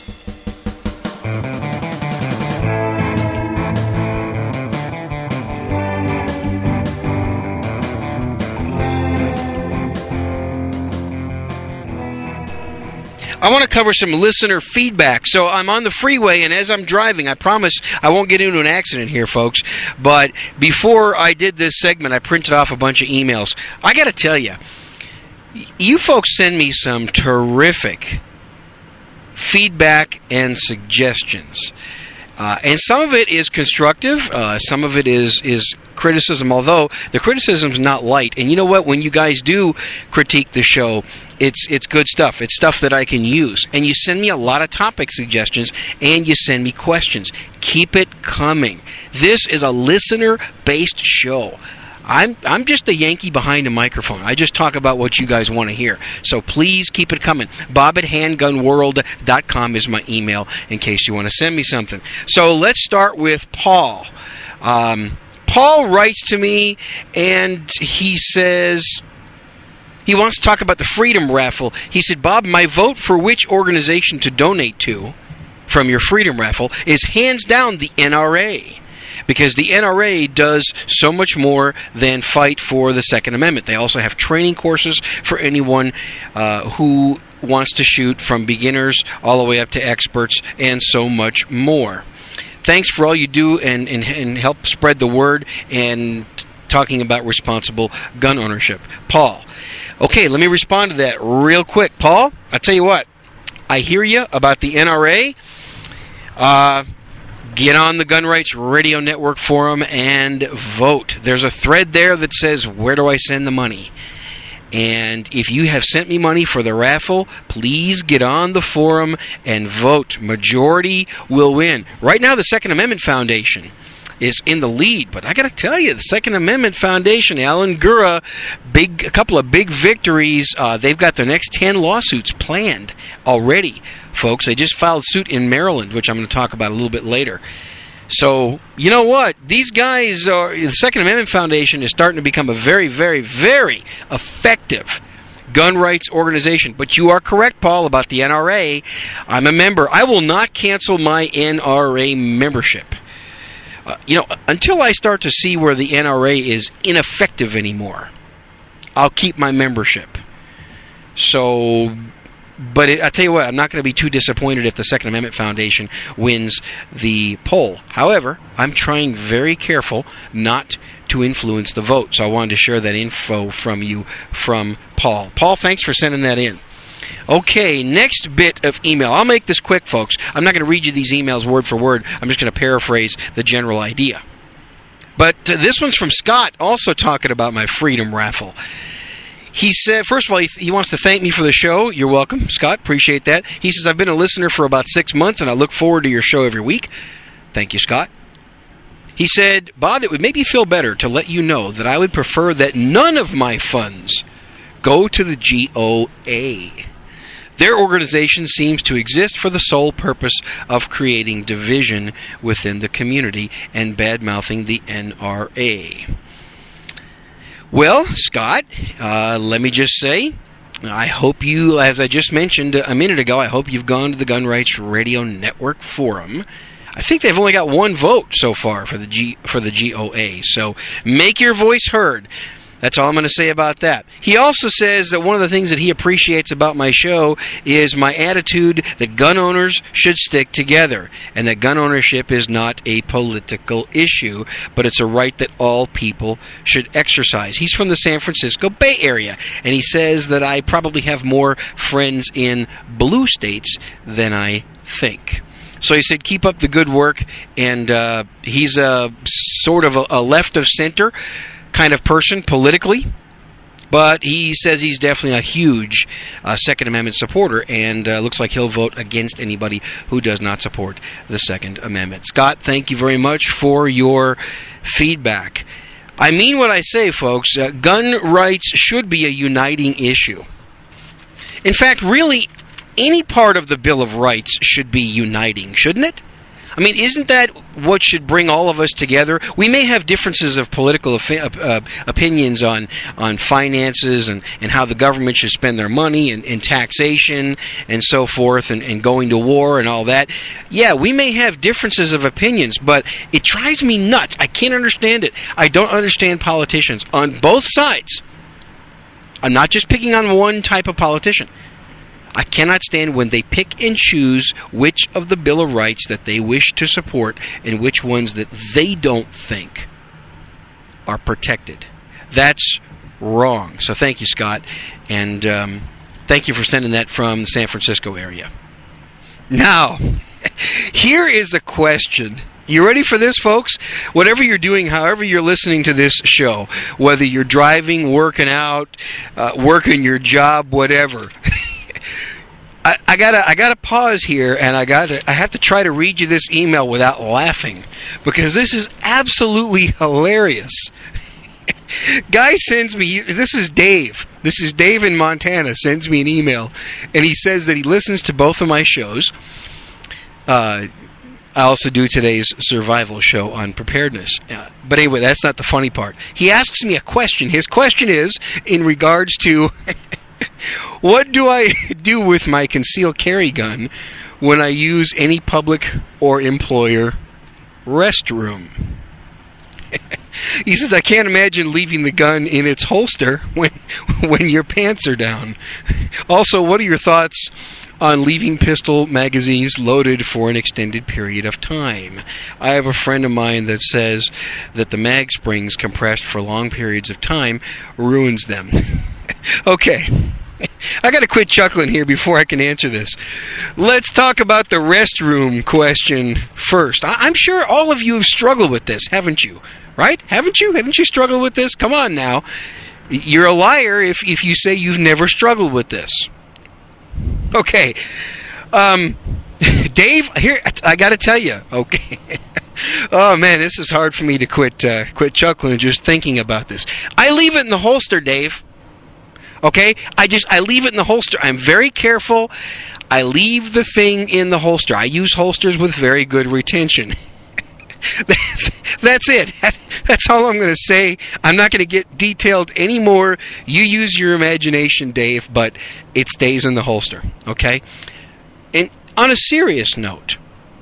I want to cover some listener feedback. So I'm on the freeway, and as I'm driving, I promise I won't get into an accident here, folks. But before I did this segment, I printed off a bunch of emails. I got to tell you, you folks send me some terrific feedback and suggestions. Uh, and some of it is constructive, uh, some of it is, is criticism, although the criticism's not light. And you know what? When you guys do critique the show, it's it's good stuff. It's stuff that I can use. And you send me a lot of topic suggestions, and you send me questions. Keep it coming. This is a listener-based show. I'm I'm just the Yankee behind a microphone. I just talk about what you guys want to hear. So please keep it coming. Bob at handgun world dot com is my email in case you want to send me something. So let's start with Paul. Um, Paul writes to me, and he says he wants to talk about the Freedom Raffle. He said, Bob, my vote for which organization to donate to from your Freedom Raffle is hands down the N R A. Because the N R A does so much more than fight for the Second Amendment. They also have training courses for anyone uh, who wants to shoot, from beginners all the way up to experts, and so much more. Thanks for all you do and, and, and help spread the word and talking about responsible gun ownership. Paul. Okay, let me respond to that real quick. Paul, I'll tell you what. I hear you about the N R A. Uh... Get on the Gun Rights Radio Network forum and vote. There's a thread there that says, where do I send the money? And if you have sent me money for the raffle, please get on the forum and vote. Majority will win. Right now, the Second Amendment Foundation is in the lead, but I got to tell you, the Second Amendment Foundation, Alan Gura, big, a couple of big victories. Uh, they've got their next ten lawsuits planned already, folks. They just filed suit in Maryland, which I'm going to talk about a little bit later. So, you know what? These guys are, the Second Amendment Foundation is starting to become a very, very, very effective gun rights organization. But you are correct, Paul, about the N R A. I'm a member. I will not cancel my N R A membership. Uh, you know, until I start to see where the N R A is ineffective anymore, I'll keep my membership. So, but it, I tell you what, I'm not going to be too disappointed if the Second Amendment Foundation wins the poll. However, I'm trying very careful not to influence the vote. So I wanted to share that info from you from Paul. Paul, thanks for sending that in. Okay, next bit of email. I'll make this quick, folks. I'm not going to read you these emails word for word. I'm just going to paraphrase the general idea. But uh, this one's from Scott, also talking about my Freedom Raffle. He said, first of all, he, he wants to thank me for the show. You're welcome, Scott. Appreciate that. He says, I've been a listener for about six months, and I look forward to your show every week. Thank you, Scott. He said, Bob, it would make me feel better to let you know that I would prefer that none of my funds go to the G O A. Their organization seems to exist for the sole purpose of creating division within the community and bad-mouthing the N R A. Well, Scott, uh, let me just say, I hope you, as I just mentioned a minute ago, I hope you've gone to the Gun Rights Radio Network forum. I think they've only got one vote so far for the G, for the G O A, so make your voice heard. That's all I'm going to say about that. He also says that one of the things that he appreciates about my show is my attitude that gun owners should stick together and that gun ownership is not a political issue, but it's a right that all people should exercise. He's from the San Francisco Bay Area, and he says that I probably have more friends in blue states than I think. So he said, keep up the good work, and uh, he's a sort of a, a left of center kind of person politically, but he says he's definitely a huge uh, Second Amendment supporter, and uh, looks like he'll vote against anybody who does not support the Second Amendment. Scott, thank you very much for your feedback. I mean what I say, folks. Uh, gun rights should be a uniting issue. In fact, really, any part of the Bill of Rights should be uniting, shouldn't it? I mean, isn't that what should bring all of us together? We may have differences of political op- uh, opinions on, on finances and, and how the government should spend their money and, and taxation and so forth and, and going to war and all that. Yeah, we may have differences of opinions, but it drives me nuts. I can't understand it. I don't understand politicians on both sides. I'm not just picking on one type of politician. I cannot stand when they pick and choose which of the Bill of Rights that they wish to support and which ones that they don't think are protected. That's wrong. So thank you, Scott, and um, thank you for sending that from the San Francisco area. Now, Here is a question. You ready for this, folks? Whatever you're doing, however you're listening to this show, whether you're driving, working out, uh, working your job, whatever. I, I gotta, I gotta pause here, and I gotta, I have to try to read you this email without laughing, because this is absolutely hilarious. Guy sends me, this is Dave. This is Dave in Montana, sends me an email, and he says that he listens to both of my shows. Uh, I also do today's survival show on preparedness. Uh, but anyway, that's not the funny part. He asks me a question. His question is in regards to what do I do with my concealed carry gun when I use any public or employer restroom? He says, I can't imagine leaving the gun in its holster when when your pants are down. Also, what are your thoughts on leaving pistol magazines loaded for an extended period of time? I have a friend of mine that says that the mag springs compressed for long periods of time ruins them. Okay. I got to quit chuckling here before I can answer this. Let's talk about the restroom question first. I- I'm sure all of you have struggled with this, haven't you? Right? Haven't you? Haven't you struggled with this? Come on now. You're a liar if, if you say you've never struggled with this. Okay. Um, Dave, here, I got to tell you, okay. Oh, man, this is hard for me to quit, uh, quit chuckling just thinking about this. I leave it in the holster, Dave. Okay? I just, I leave it in the holster. I'm very careful. I leave the thing in the holster. I use holsters with very good retention. That's it. That's all I'm going to say. I'm not going to get detailed anymore. You use your imagination, Dave, but it stays in the holster. Okay? And on a serious note,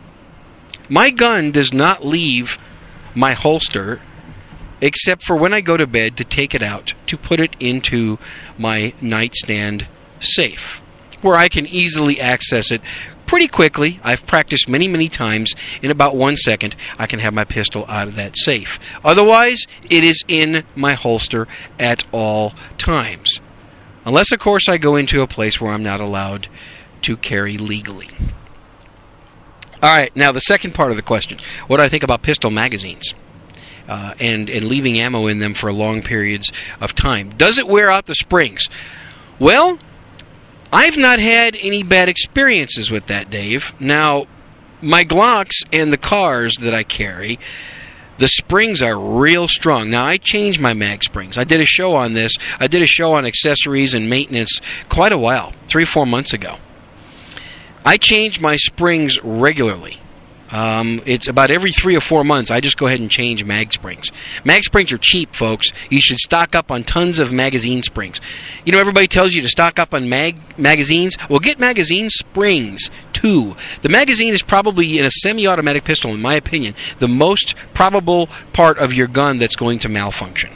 my gun does not leave my holster except for when I go to bed to take it out to put it into my nightstand safe, where I can easily access it pretty quickly. I've practiced many, many times. In about one second, I can have my pistol out of that safe. Otherwise, it is in my holster at all times. Unless, of course, I go into a place where I'm not allowed to carry legally. All right, now the second part of the question. What do I think about pistol magazines? Uh, and, and leaving ammo in them for long periods of time. Does it wear out the springs? Well, I've not had any bad experiences with that, Dave. Now, my Glocks and the cars that I carry, the springs are real strong. Now, I change my mag springs. I did a show on this. I did a show on accessories and maintenance quite a while, three, four months ago. I change my springs regularly. Um, it's about every three or four months, I just go ahead and change mag springs. Mag springs are cheap, folks. You should stock up on tons of magazine springs. You know, everybody tells you to stock up on mag magazines. Well, get magazine springs, too. The magazine is probably, in a semi-automatic pistol, in my opinion, the most probable part of your gun that's going to malfunction.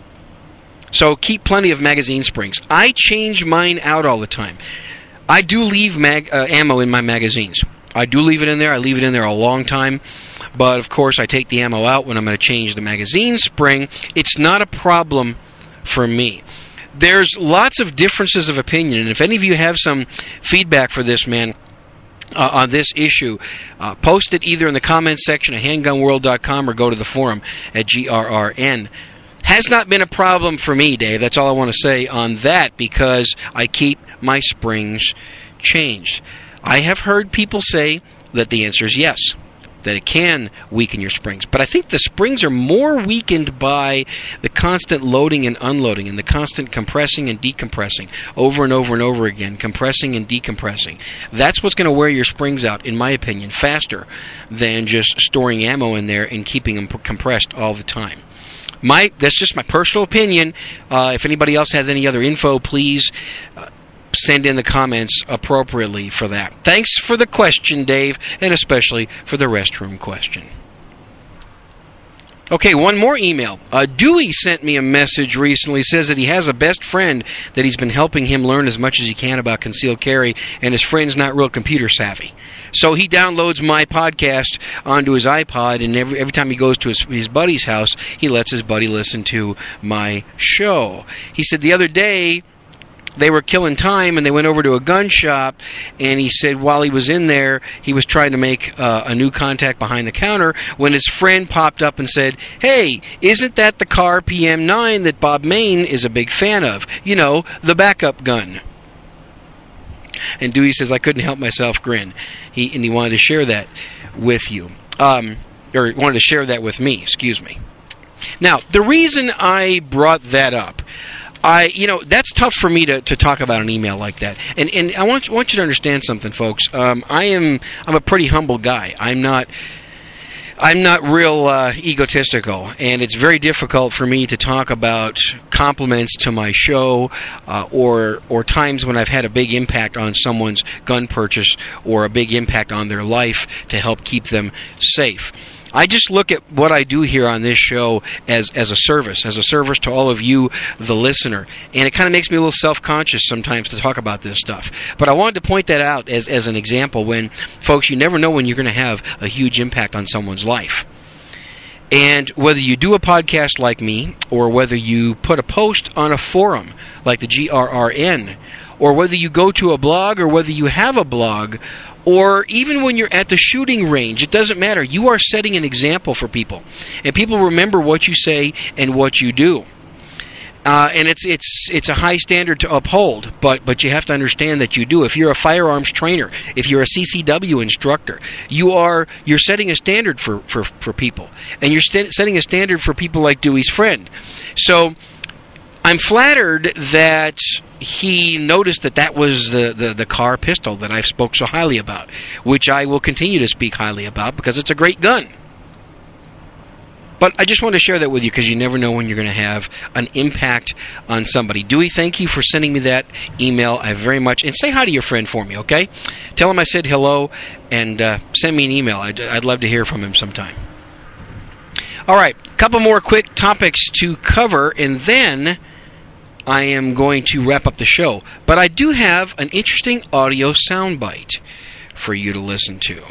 So keep plenty of magazine springs. I change mine out all the time. I do leave mag uh, ammo in my magazines. I do leave it in there. I leave it in there a long time. But, of course, I take the ammo out when I'm going to change the magazine spring. It's not a problem for me. There's lots of differences of opinion. And if any of you have some feedback for this, man, uh, on this issue, uh, post it either in the comments section at handgun world dot com or go to the forum at G R R N. Has not been a problem for me, Dave. That's all I want to say on that, because I keep my springs changed. I have heard people say that the answer is yes, that it can weaken your springs. But I think the springs are more weakened by the constant loading and unloading and the constant compressing and decompressing over and over and over again, compressing and decompressing. That's what's going to wear your springs out, in my opinion, faster than just storing ammo in there and keeping them compressed all the time. My, that's just my personal opinion. Uh, if anybody else has any other info, please uh, send in the comments appropriately for that. Thanks for the question, Dave, and especially for the restroom question. Okay, one more email. Uh, Dewey sent me a message recently. Says that he has a best friend that he's been helping him learn as much as he can about concealed carry, and his friend's not real computer savvy. So he downloads my podcast onto his iPod, and every every time he goes to his, his buddy's house, he lets his buddy listen to my show. He said the other day they were killing time, and they went over to a gun shop, and he said while he was in there, he was trying to make uh, a new contact behind the counter when his friend popped up and said, "Hey, isn't that the car P M nine that Bob Main is a big fan of? You know, the backup gun." And Dewey says, "I couldn't help myself grin." He and he wanted to share that with you, um, or wanted to share that with me. Excuse me. Now, the reason I brought that up, I, you know, that's tough for me to, to talk about an email like that. And and I want want you to understand something, folks. Um, I am I'm a pretty humble guy. I'm not I'm not real uh, egotistical, and it's very difficult for me to talk about compliments to my show uh, or or times when I've had a big impact on someone's gun purchase or a big impact on their life to help keep them safe. I just look at what I do here on this show as as a service, as a service to all of you, the listener. And it kind of makes me a little self-conscious sometimes to talk about this stuff. But I wanted to point that out as, as an example when, folks, you never know when you're going to have a huge impact on someone's life. And whether you do a podcast like me, or whether you put a post on a forum like the G R R N, or whether you go to a blog, or whether you have a blog, or even when you're at the shooting range, it doesn't matter. You are setting an example for people. And people remember what you say and what you do. Uh, and it's it's it's a high standard to uphold, but but you have to understand that you do. If you're a firearms trainer, if you're a C C W instructor, you are you're setting a standard for, for, for people. And you're st- setting a standard for people like Dewey's friend. So I'm flattered that he noticed that that was the, the, the Kahr pistol that I've spoke so highly about, which I will continue to speak highly about because it's a great gun. But I just want to share that with you because you never know when you're going to have an impact on somebody. Dewey, thank you for sending me that email. I very much... And say hi to your friend for me, okay? Tell him I said hello, and uh, send me an email. I'd, I'd love to hear from him sometime. All right, a couple more quick topics to cover, and then I am going to wrap up the show. But I do have an interesting audio soundbite for you to listen to.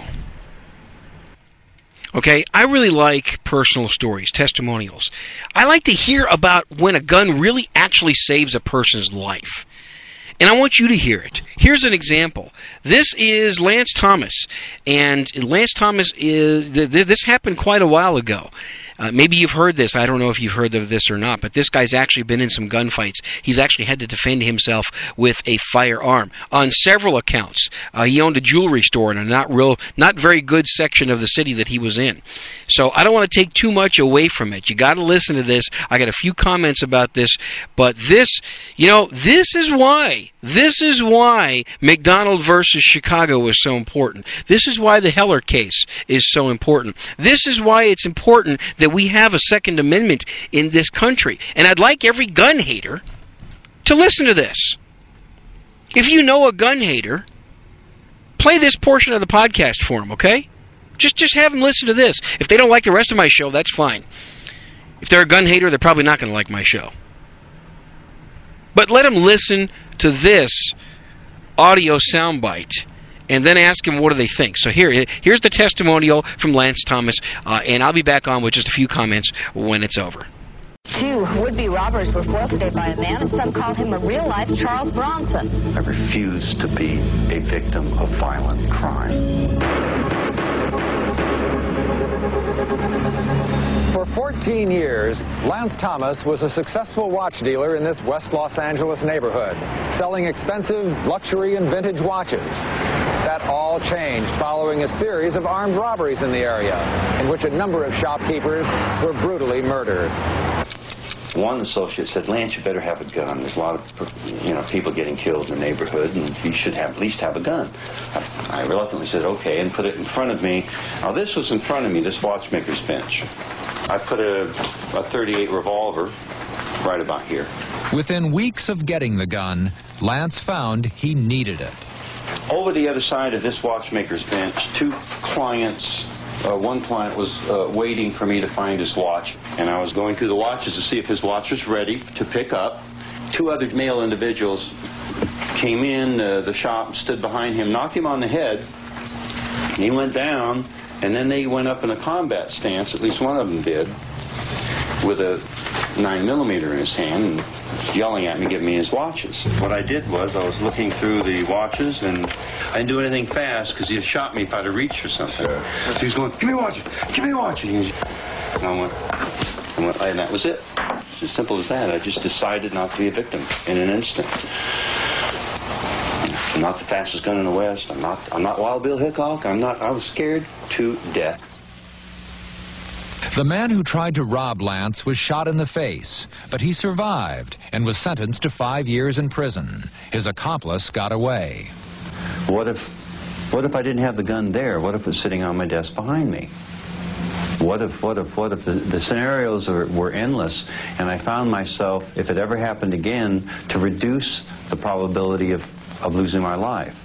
Okay, I really like personal stories, testimonials. I like to hear about when a gun really actually saves a person's life. And I want you to hear it. Here's an example. This is Lance Thomas. And Lance Thomas is, this happened quite a while ago. Uh, maybe you've heard this. I don't know if you've heard of this or not, but this guy's actually been in some gunfights. He's actually had to defend himself with a firearm on several accounts. Uh, he owned a jewelry store in a not real, not very good section of the city that he was in. So I don't want to take too much away from it. You got to listen to this. I got a few comments about this, but this, you know, this is why. This is why McDonald versus Chicago is so important. This is why the Heller case is so important. This is why it's important that we have a Second Amendment in this country. And I'd like every gun hater to listen to this. If you know a gun hater, play this portion of the podcast for them, okay? Just just have them listen to this. If they don't like the rest of my show, that's fine. If they're a gun hater, they're probably not going to like my show. But let them listen to this audio soundbite and then ask them what do they think. So here, here's the testimonial from Lance Thomas, uh, and I'll be back on with just a few comments when it's over. Two would-be robbers were foiled today by a man, and some called him a real-life Charles Bronson. I refuse to be a victim of violent crime. For fourteen years, Lance Thomas was a successful watch dealer in this West Los Angeles neighborhood, selling expensive luxury and vintage watches. That all changed following a series of armed robberies in the area, in which a number of shopkeepers were brutally murdered. One associate said, "Lance, you better have a gun. There's a lot of, you know, people getting killed in the neighborhood, and you should have at least have a gun." I, I reluctantly said, "Okay," and put it in front of me. Now, this was in front of me, this watchmaker's bench. I put a, a thirty-eight revolver right about here. Within weeks of getting the gun, Lance found he needed it. Over the other side of this watchmaker's bench, two clients, uh, one client was uh, waiting for me to find his watch, and I was going through the watches to see if his watch was ready to pick up. Two other male individuals came in uh, the shop, stood behind him, knocked him on the head. He went down, and then they went up in a combat stance, at least one of them did, with a nine millimeter in his hand and yelling at me, giving me his watches. What I did was I was looking through the watches, and I didn't do anything fast because he had shot me if I'd have reached for something. Sure. So he was going, give me a watch, give me a watch. And, was, and I went, I went, and that was it. It's as simple as that. I just decided not to be a victim in an instant. I'm not the fastest gun in the West. I'm not. I'm not Wild Bill Hickok. I'm not. I was scared to death. The man who tried to rob Lance was shot in the face, but he survived and was sentenced to five years in prison. His accomplice got away. What if, what if I didn't have the gun there? What if it was sitting on my desk behind me? What if, what if, what if the, the scenarios are, were endless, and I found myself, if it ever happened again, to reduce the probability of, of losing my life.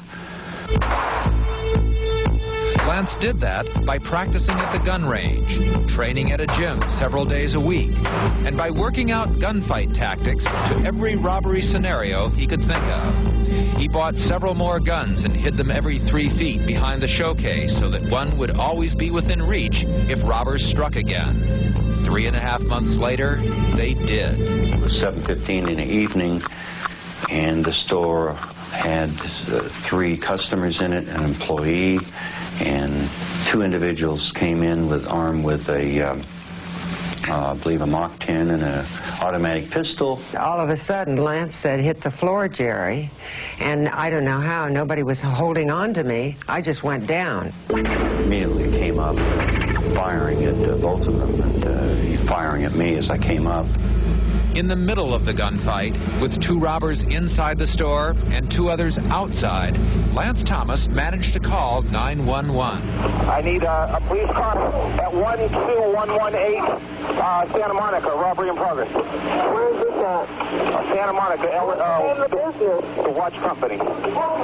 Lance did that by practicing at the gun range, training at a gym several days a week, and by working out gunfight tactics to every robbery scenario he could think of. He bought several more guns and hid them every three feet behind the showcase so that one would always be within reach if robbers struck again. Three and a half months later, they did. It was seven fifteen in the evening, and the store had uh, three customers in it, an employee, and two individuals came in with armed with a, um, uh, I believe, a Mach ten and an automatic pistol. All of a sudden, Lance said, "Hit the floor, Jerry." And I don't know how, nobody was holding on to me. I just went down. Immediately came up, firing at uh, both of them, and uh, he firing at me as I came up. In the middle of the gunfight, with two robbers inside the store and two others outside, Lance Thomas managed to call nine one one. I need uh, a police car at one two one one eight uh, Santa Monica, robbery in progress. Where is this at? Uh, Santa Monica, L uh, the, business? The watch company. All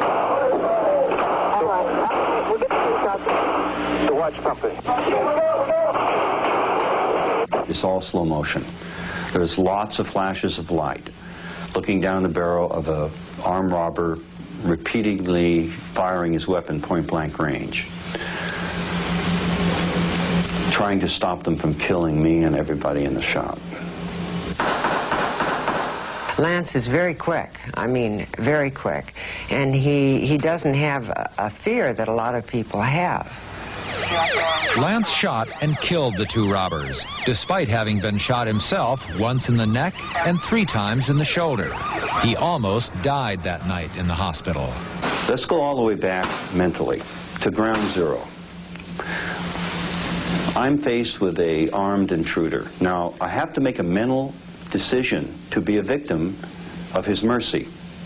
right. We'll get the, the watch company. It's all slow motion. There's lots of flashes of light. Looking down the barrel of a armed robber, repeatedly firing his weapon point blank range. Trying to stop them from killing me and everybody in the shop. Lance is very quick. I mean, very quick. And he, he doesn't have a, a fear that a lot of people have. Lance shot and killed the two robbers, despite having been shot himself once in the neck and three times in the shoulder. He almost died that night in the hospital. Let's go all the way back mentally to ground zero. I'm faced with a armed intruder. Now, I have to make a mental decision to be a victim of his mercy.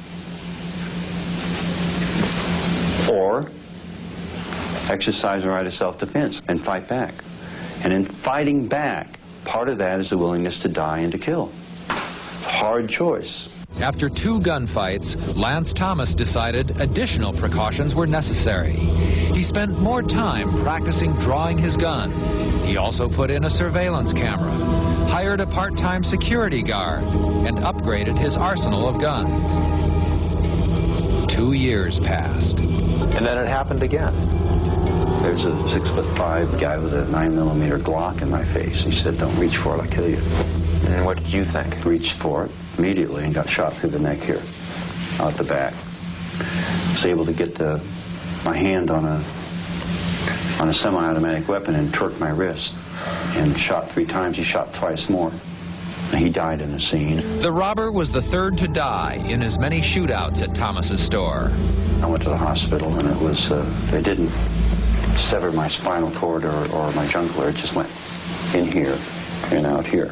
Or exercise the right of self-defense and fight back. And in fighting back, part of that is the willingness to die and to kill. Hard choice. After two gunfights, Lance Thomas decided additional precautions were necessary. He spent more time practicing drawing his gun. He also put in a surveillance camera, hired a part-time security guard, and upgraded his arsenal of guns. Two years passed. And then it happened again. There's a six foot five guy with a nine millimeter Glock in my face. He said, "Don't reach for it, I'll kill you." And what did you think? Reached for it immediately and got shot through the neck here, out the back. Was able to get the, my hand on a on a semi-automatic weapon and torqued my wrist, and shot three times. He shot twice more. He died in the scene. The robber was the third to die in as many shootouts at Thomas's store. I went to the hospital, and it was uh, they didn't sever my spinal cord or, or my jugular. It just went in here and out here.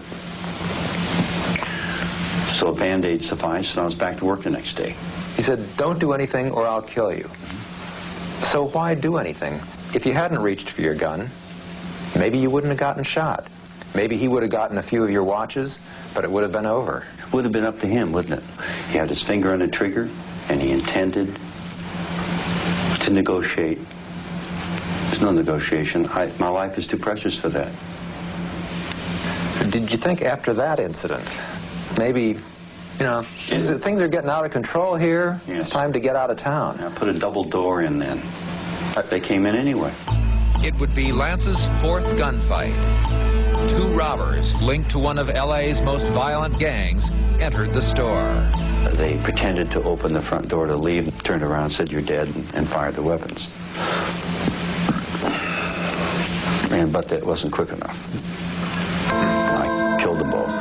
So a Band-Aid sufficed, and I was back to work the next day. He said, "Don't do anything or I'll kill you." So why do anything? If you hadn't reached for your gun, maybe you wouldn't have gotten shot. Maybe he would have gotten a few of your watches, but it would have been over. Would have been up to him, wouldn't it? He had his finger on the trigger, and he intended to negotiate. There's no negotiation. I, my life is too precious for that. Did you think after that incident, maybe, you know, things, things are getting out of control here. Yes. It's time to get out of town. I put a double door in then. They came in anyway. It would be Lance's fourth gunfight. two robbers linked to one of L A's most violent gangs entered the store. They pretended to open the front door to leave, turned around, said, "You're dead," and fired the weapons. And, but that wasn't quick enough. I killed them both.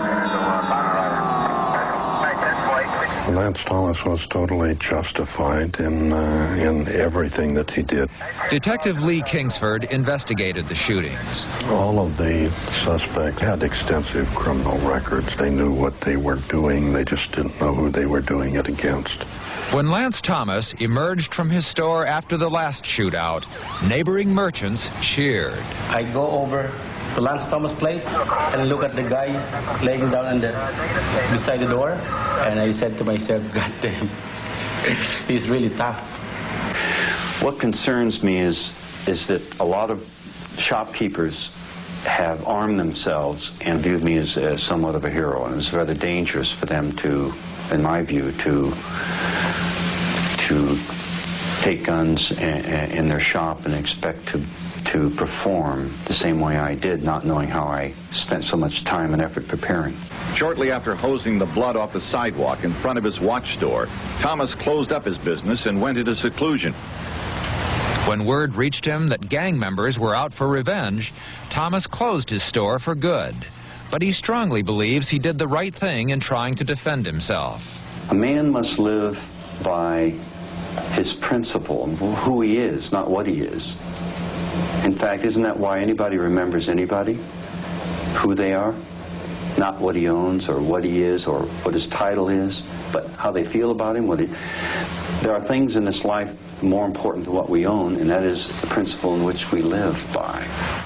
Lance Thomas was totally justified in uh, in everything that he did. Detective Lee Kingsford investigated the shootings. All of the suspects had extensive criminal records. They knew what they were doing. They just didn't know who they were doing it against. When Lance Thomas emerged from his store after the last shootout, neighboring merchants cheered. I go over to Lance Thomas' place and look at the guy laying down in the, beside the door, and I said to myself, "God damn, he's really tough." What concerns me is is that a lot of shopkeepers have armed themselves and viewed me as, as somewhat of a hero, and it's rather dangerous for them to, in my view, to to take guns in, in their shop and expect to to perform the same way I did, not knowing how I spent so much time and effort preparing. Shortly after hosing the blood off the sidewalk in front of his watch store, Thomas closed up his business and went into seclusion. When word reached him that gang members were out for revenge, Thomas closed his store for good. But he strongly believes he did the right thing in trying to defend himself. A man must live by his principle, who he is, not what he is. In fact, isn't that why anybody remembers anybody? Who they are? Not what he owns or what he is or what his title is, but how they feel about him. What he... There are things in this life more important than what we own, and that is the principle in which we live by.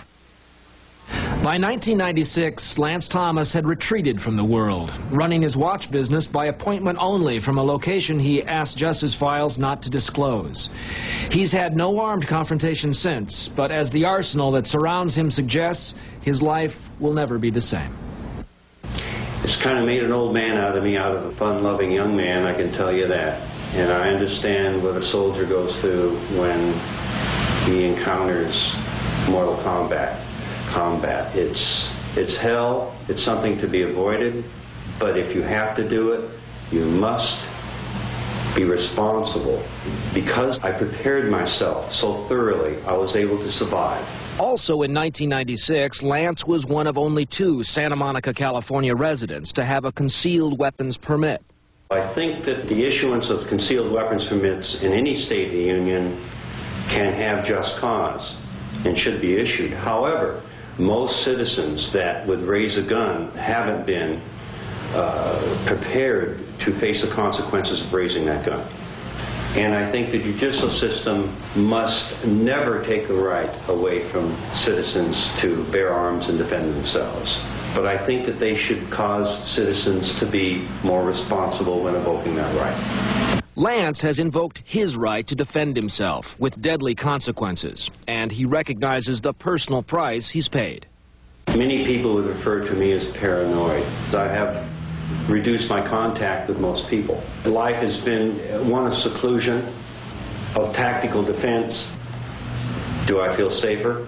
By nineteen ninety-six, Lance Thomas had retreated from the world, running his watch business by appointment only from a location he asked Justice Files not to disclose. He's had no armed confrontation since, but as the arsenal that surrounds him suggests, his life will never be the same. It's kind of made an old man out of me, out of a fun-loving young man, I can tell you that. And I understand what a soldier goes through when he encounters mortal combat. Combat. It's it's hell. It's something to be avoided. But if you have to do it, you must be responsible. Because I prepared myself so thoroughly, I was able to survive. Also in nineteen ninety-six, Lance was one of only two Santa Monica, California residents to have a concealed weapons permit. I think that the issuance of concealed weapons permits in any state of the Union can have just cause and should be issued. However, most citizens that would raise a gun haven't been uh, prepared to face the consequences of raising that gun. And I think the judicial system must never take the right away from citizens to bear arms and defend themselves. But I think that they should cause citizens to be more responsible when invoking that right. Lance has invoked his right to defend himself with deadly consequences, and he recognizes the personal price he's paid. Many people would refer to me as paranoid. I have reduced my contact with most people. Life has been one of seclusion, of tactical defense. Do I feel safer?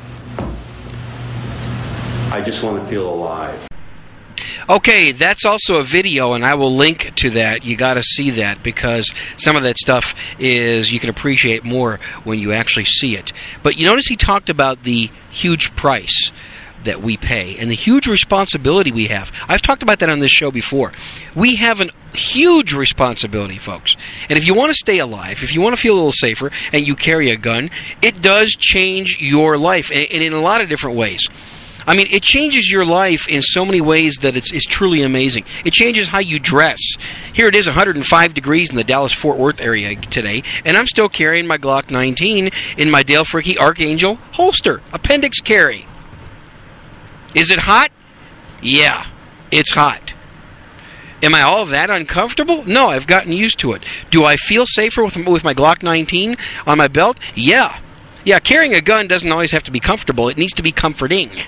I just want to feel alive. Okay, that's also a video, and I will link to that. You got to see that, because some of that stuff is you can appreciate more when you actually see it. But you notice he talked about the huge price that we pay and the huge responsibility we have. I've talked about that on this show before. We have a huge responsibility, folks. And if you want to stay alive, if you want to feel a little safer, and you carry a gun, it does change your life, and in a lot of different ways. I mean, it changes your life in so many ways that it's, it's truly amazing. It changes how you dress. Here it is, one hundred five degrees in the Dallas-Fort Worth area today, and I'm still carrying my Glock nineteen in my Dale Fricke Archangel holster, appendix carry. Is it hot? Yeah, it's hot. Am I all that uncomfortable? No, I've gotten used to it. Do I feel safer with, with my Glock nineteen on my belt? Yeah. Yeah, carrying a gun doesn't always have to be comfortable. It needs to be comforting.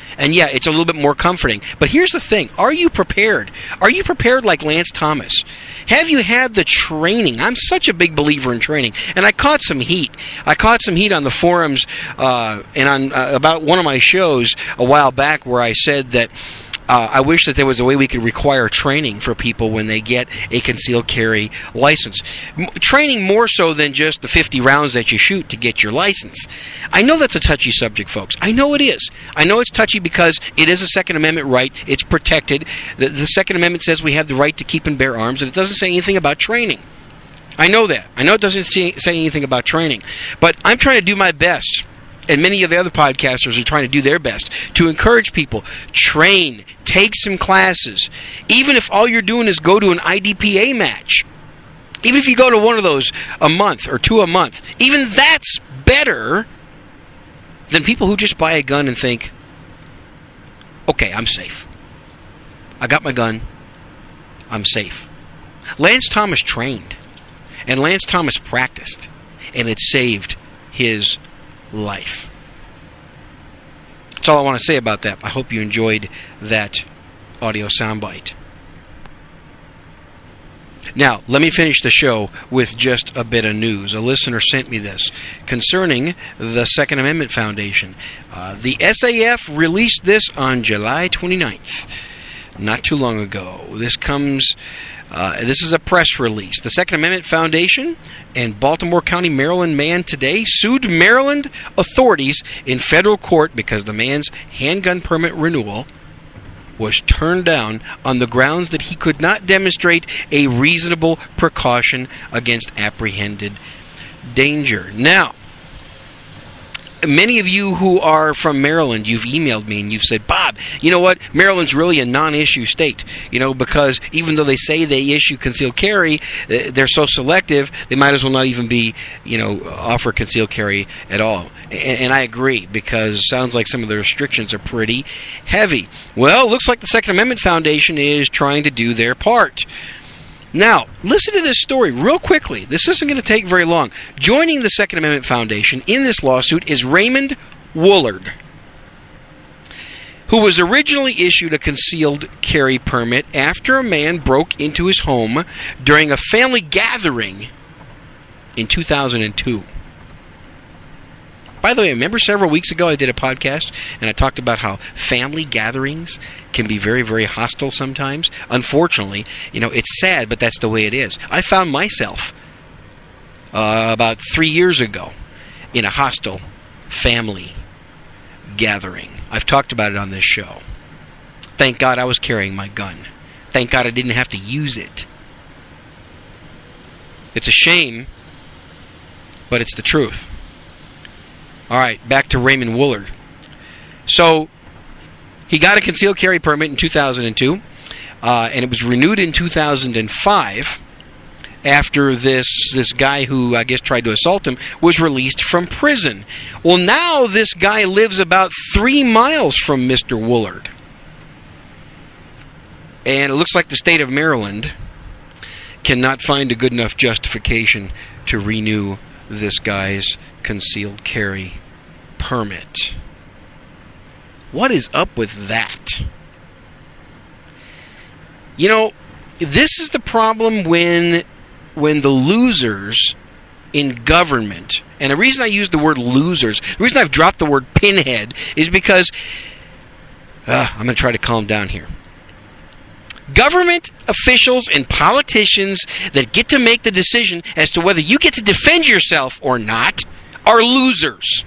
And yeah, it's a little bit more comforting. But here's the thing. Are you prepared? Are you prepared like Lance Thomas? Have you had the training? I'm such a big believer in training. And I caught some heat. I caught some heat on the forums uh, and on uh, about one of my shows a while back where I said that Uh, I wish that there was a way we could require training for people when they get a concealed carry license. M- training more so than just the fifty rounds that you shoot to get your license. I know that's a touchy subject, folks. I know it is. I know it's touchy because it is a Second Amendment right. It's protected. The, the Second Amendment says we have the right to keep and bear arms, and it doesn't say anything about training. I know that. I know it doesn't say, say anything about training. But I'm trying to do my best. And many of the other podcasters are trying to do their best to encourage people. Train. Take some classes. Even if all you're doing is go to an I D P A match. Even if you go to one of those a month or two a month. Even that's better than people who just buy a gun and think, okay, I'm safe. I got my gun. I'm safe. Lance Thomas trained. And Lance Thomas practiced. And it saved his life. That's all I want to say about that. I hope you enjoyed that audio soundbite. Now, let me finish the show with just a bit of news. A listener sent me this concerning the Second Amendment Foundation. Uh, the S A F released this on July twenty-ninth, not too long ago. This comes... Uh, this is a press release. The Second Amendment Foundation and Baltimore County, Maryland man today sued Maryland authorities in federal court because the man's handgun permit renewal was turned down on the grounds that he could not demonstrate a reasonable precaution against apprehended danger. Now, many of you who are from Maryland, you've emailed me and you've said, Bob, you know what? Maryland's really a non-issue state, you know, because even though they say they issue concealed carry, they're so selective, they might as well not even be, you know, offer concealed carry at all. And, and I agree, because it sounds like some of the restrictions are pretty heavy. Well, it looks like the Second Amendment Foundation is trying to do their part. Now, listen to this story real quickly. This isn't going to take very long. Joining the Second Amendment Foundation in this lawsuit is Raymond Woolard, who was originally issued a concealed carry permit after a man broke into his home during a family gathering in two thousand two. By the way, remember several weeks ago I did a podcast and I talked about how family gatherings can be very, very hostile sometimes? Unfortunately, you know, it's sad, but that's the way it is. I found myself uh, about three years ago in a hostile family gathering. I've talked about it on this show. Thank God I was carrying my gun. Thank God I didn't have to use it. It's a shame, but it's the truth. All right, back to Raymond Woolard. So, he got a concealed carry permit in two thousand two, uh, and it was renewed in two thousand five after this this guy who, I guess, tried to assault him was released from prison. Well, now this guy lives about three miles from Mister Woolard. And it looks like the state of Maryland cannot find a good enough justification to renew this guy's concealed carry permit. What is up with that? You know, this is the problem when when the losers in government, and the reason I use the word losers, the reason I've dropped the word pinhead is because uh, I'm going to try to calm down here. Government officials and politicians that get to make the decision as to whether you get to defend yourself or not are losers.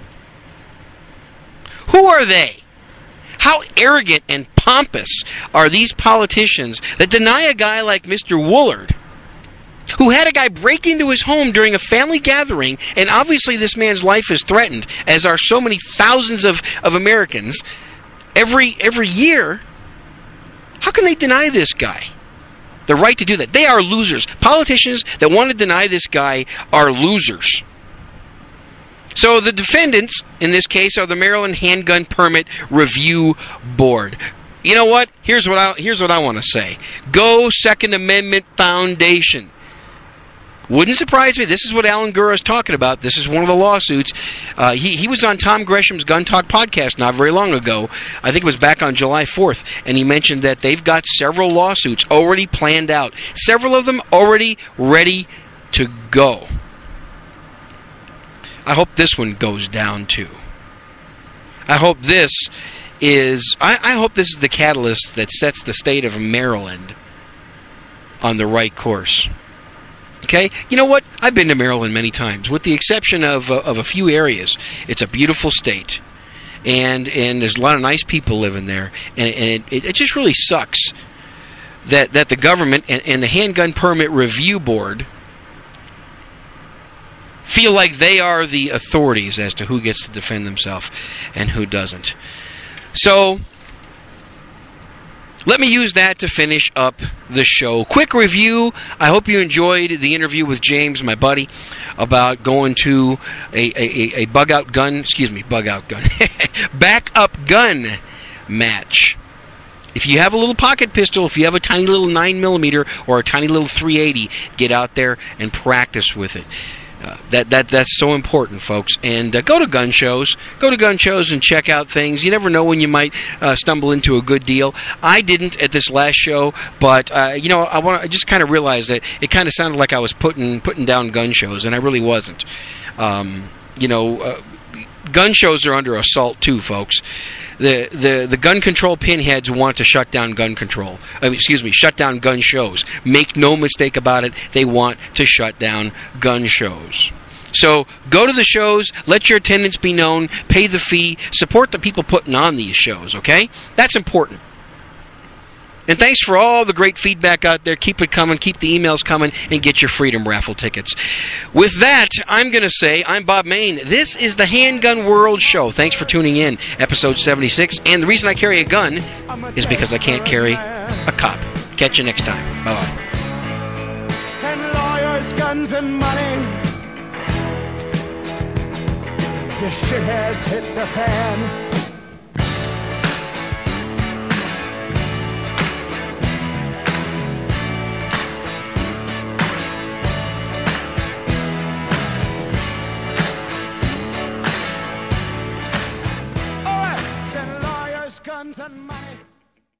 Who are they? How arrogant and pompous are these politicians that deny a guy like Mister Woolard, who had a guy break into his home during a family gathering, and obviously this man's life is threatened, as are so many thousands of, of Americans every every year. How can they deny this guy the right to do that? They are losers. Politicians that want to deny this guy are losers. So the defendants, in this case, are the Maryland Handgun Permit Review Board. You know what? Here's what I, here's what I want to say. Go Second Amendment Foundation. Wouldn't surprise me. This is what Alan Gura is talking about. This is one of the lawsuits. Uh, he, he was on Tom Gresham's Gun Talk podcast not very long ago. I think it was back on July fourth, and he mentioned that they've got several lawsuits already planned out. Several of them already ready to go. I hope this one goes down, too. I hope this is... I, I hope this is the catalyst that sets the state of Maryland on the right course. Okay? You know what? I've been to Maryland many times, with the exception of uh, of a few areas. It's a beautiful state, and and there's a lot of nice people living there, and, and it, it just really sucks that that the government and, and the Handgun Permit Review Board feel like they are the authorities as to who gets to defend themselves and who doesn't. So, let me use that to finish up the show. Quick review. I hope you enjoyed the interview with James, my buddy, about going to a, a, a bug-out gun, excuse me, bug-out gun, back-up gun match. If you have a little pocket pistol, if you have a tiny little nine millimeter or a tiny little three eighty, get out there and practice with it. Uh, that that that's so important, folks. And uh, go to gun shows. Go to gun shows and check out things. You never know when you might uh, stumble into a good deal. I didn't at this last show, but uh, you know, I want I just kind of realized that it kind of sounded like I was putting putting down gun shows, and I really wasn't. Um, you know, uh, gun shows are under assault too, folks. The, the the gun control pinheads want to shut down gun control. I mean, excuse me, shut down gun shows. Make no mistake about it. They want to shut down gun shows. So go to the shows. Let your attendance be known. Pay the fee. Support the people putting on these shows. Okay, that's important. And thanks for all the great feedback out there. Keep it coming. Keep the emails coming. And get your Freedom Raffle tickets. With that, I'm going to say, I'm Bob Mayne. This is the Handgun World Show. Thanks for tuning in. Episode seventy-six. And the reason I carry a gun is because I can't carry a cop. Catch you next time. Bye-bye. Send lawyers, guns, and money. This shit has hit the fan. Guns and money.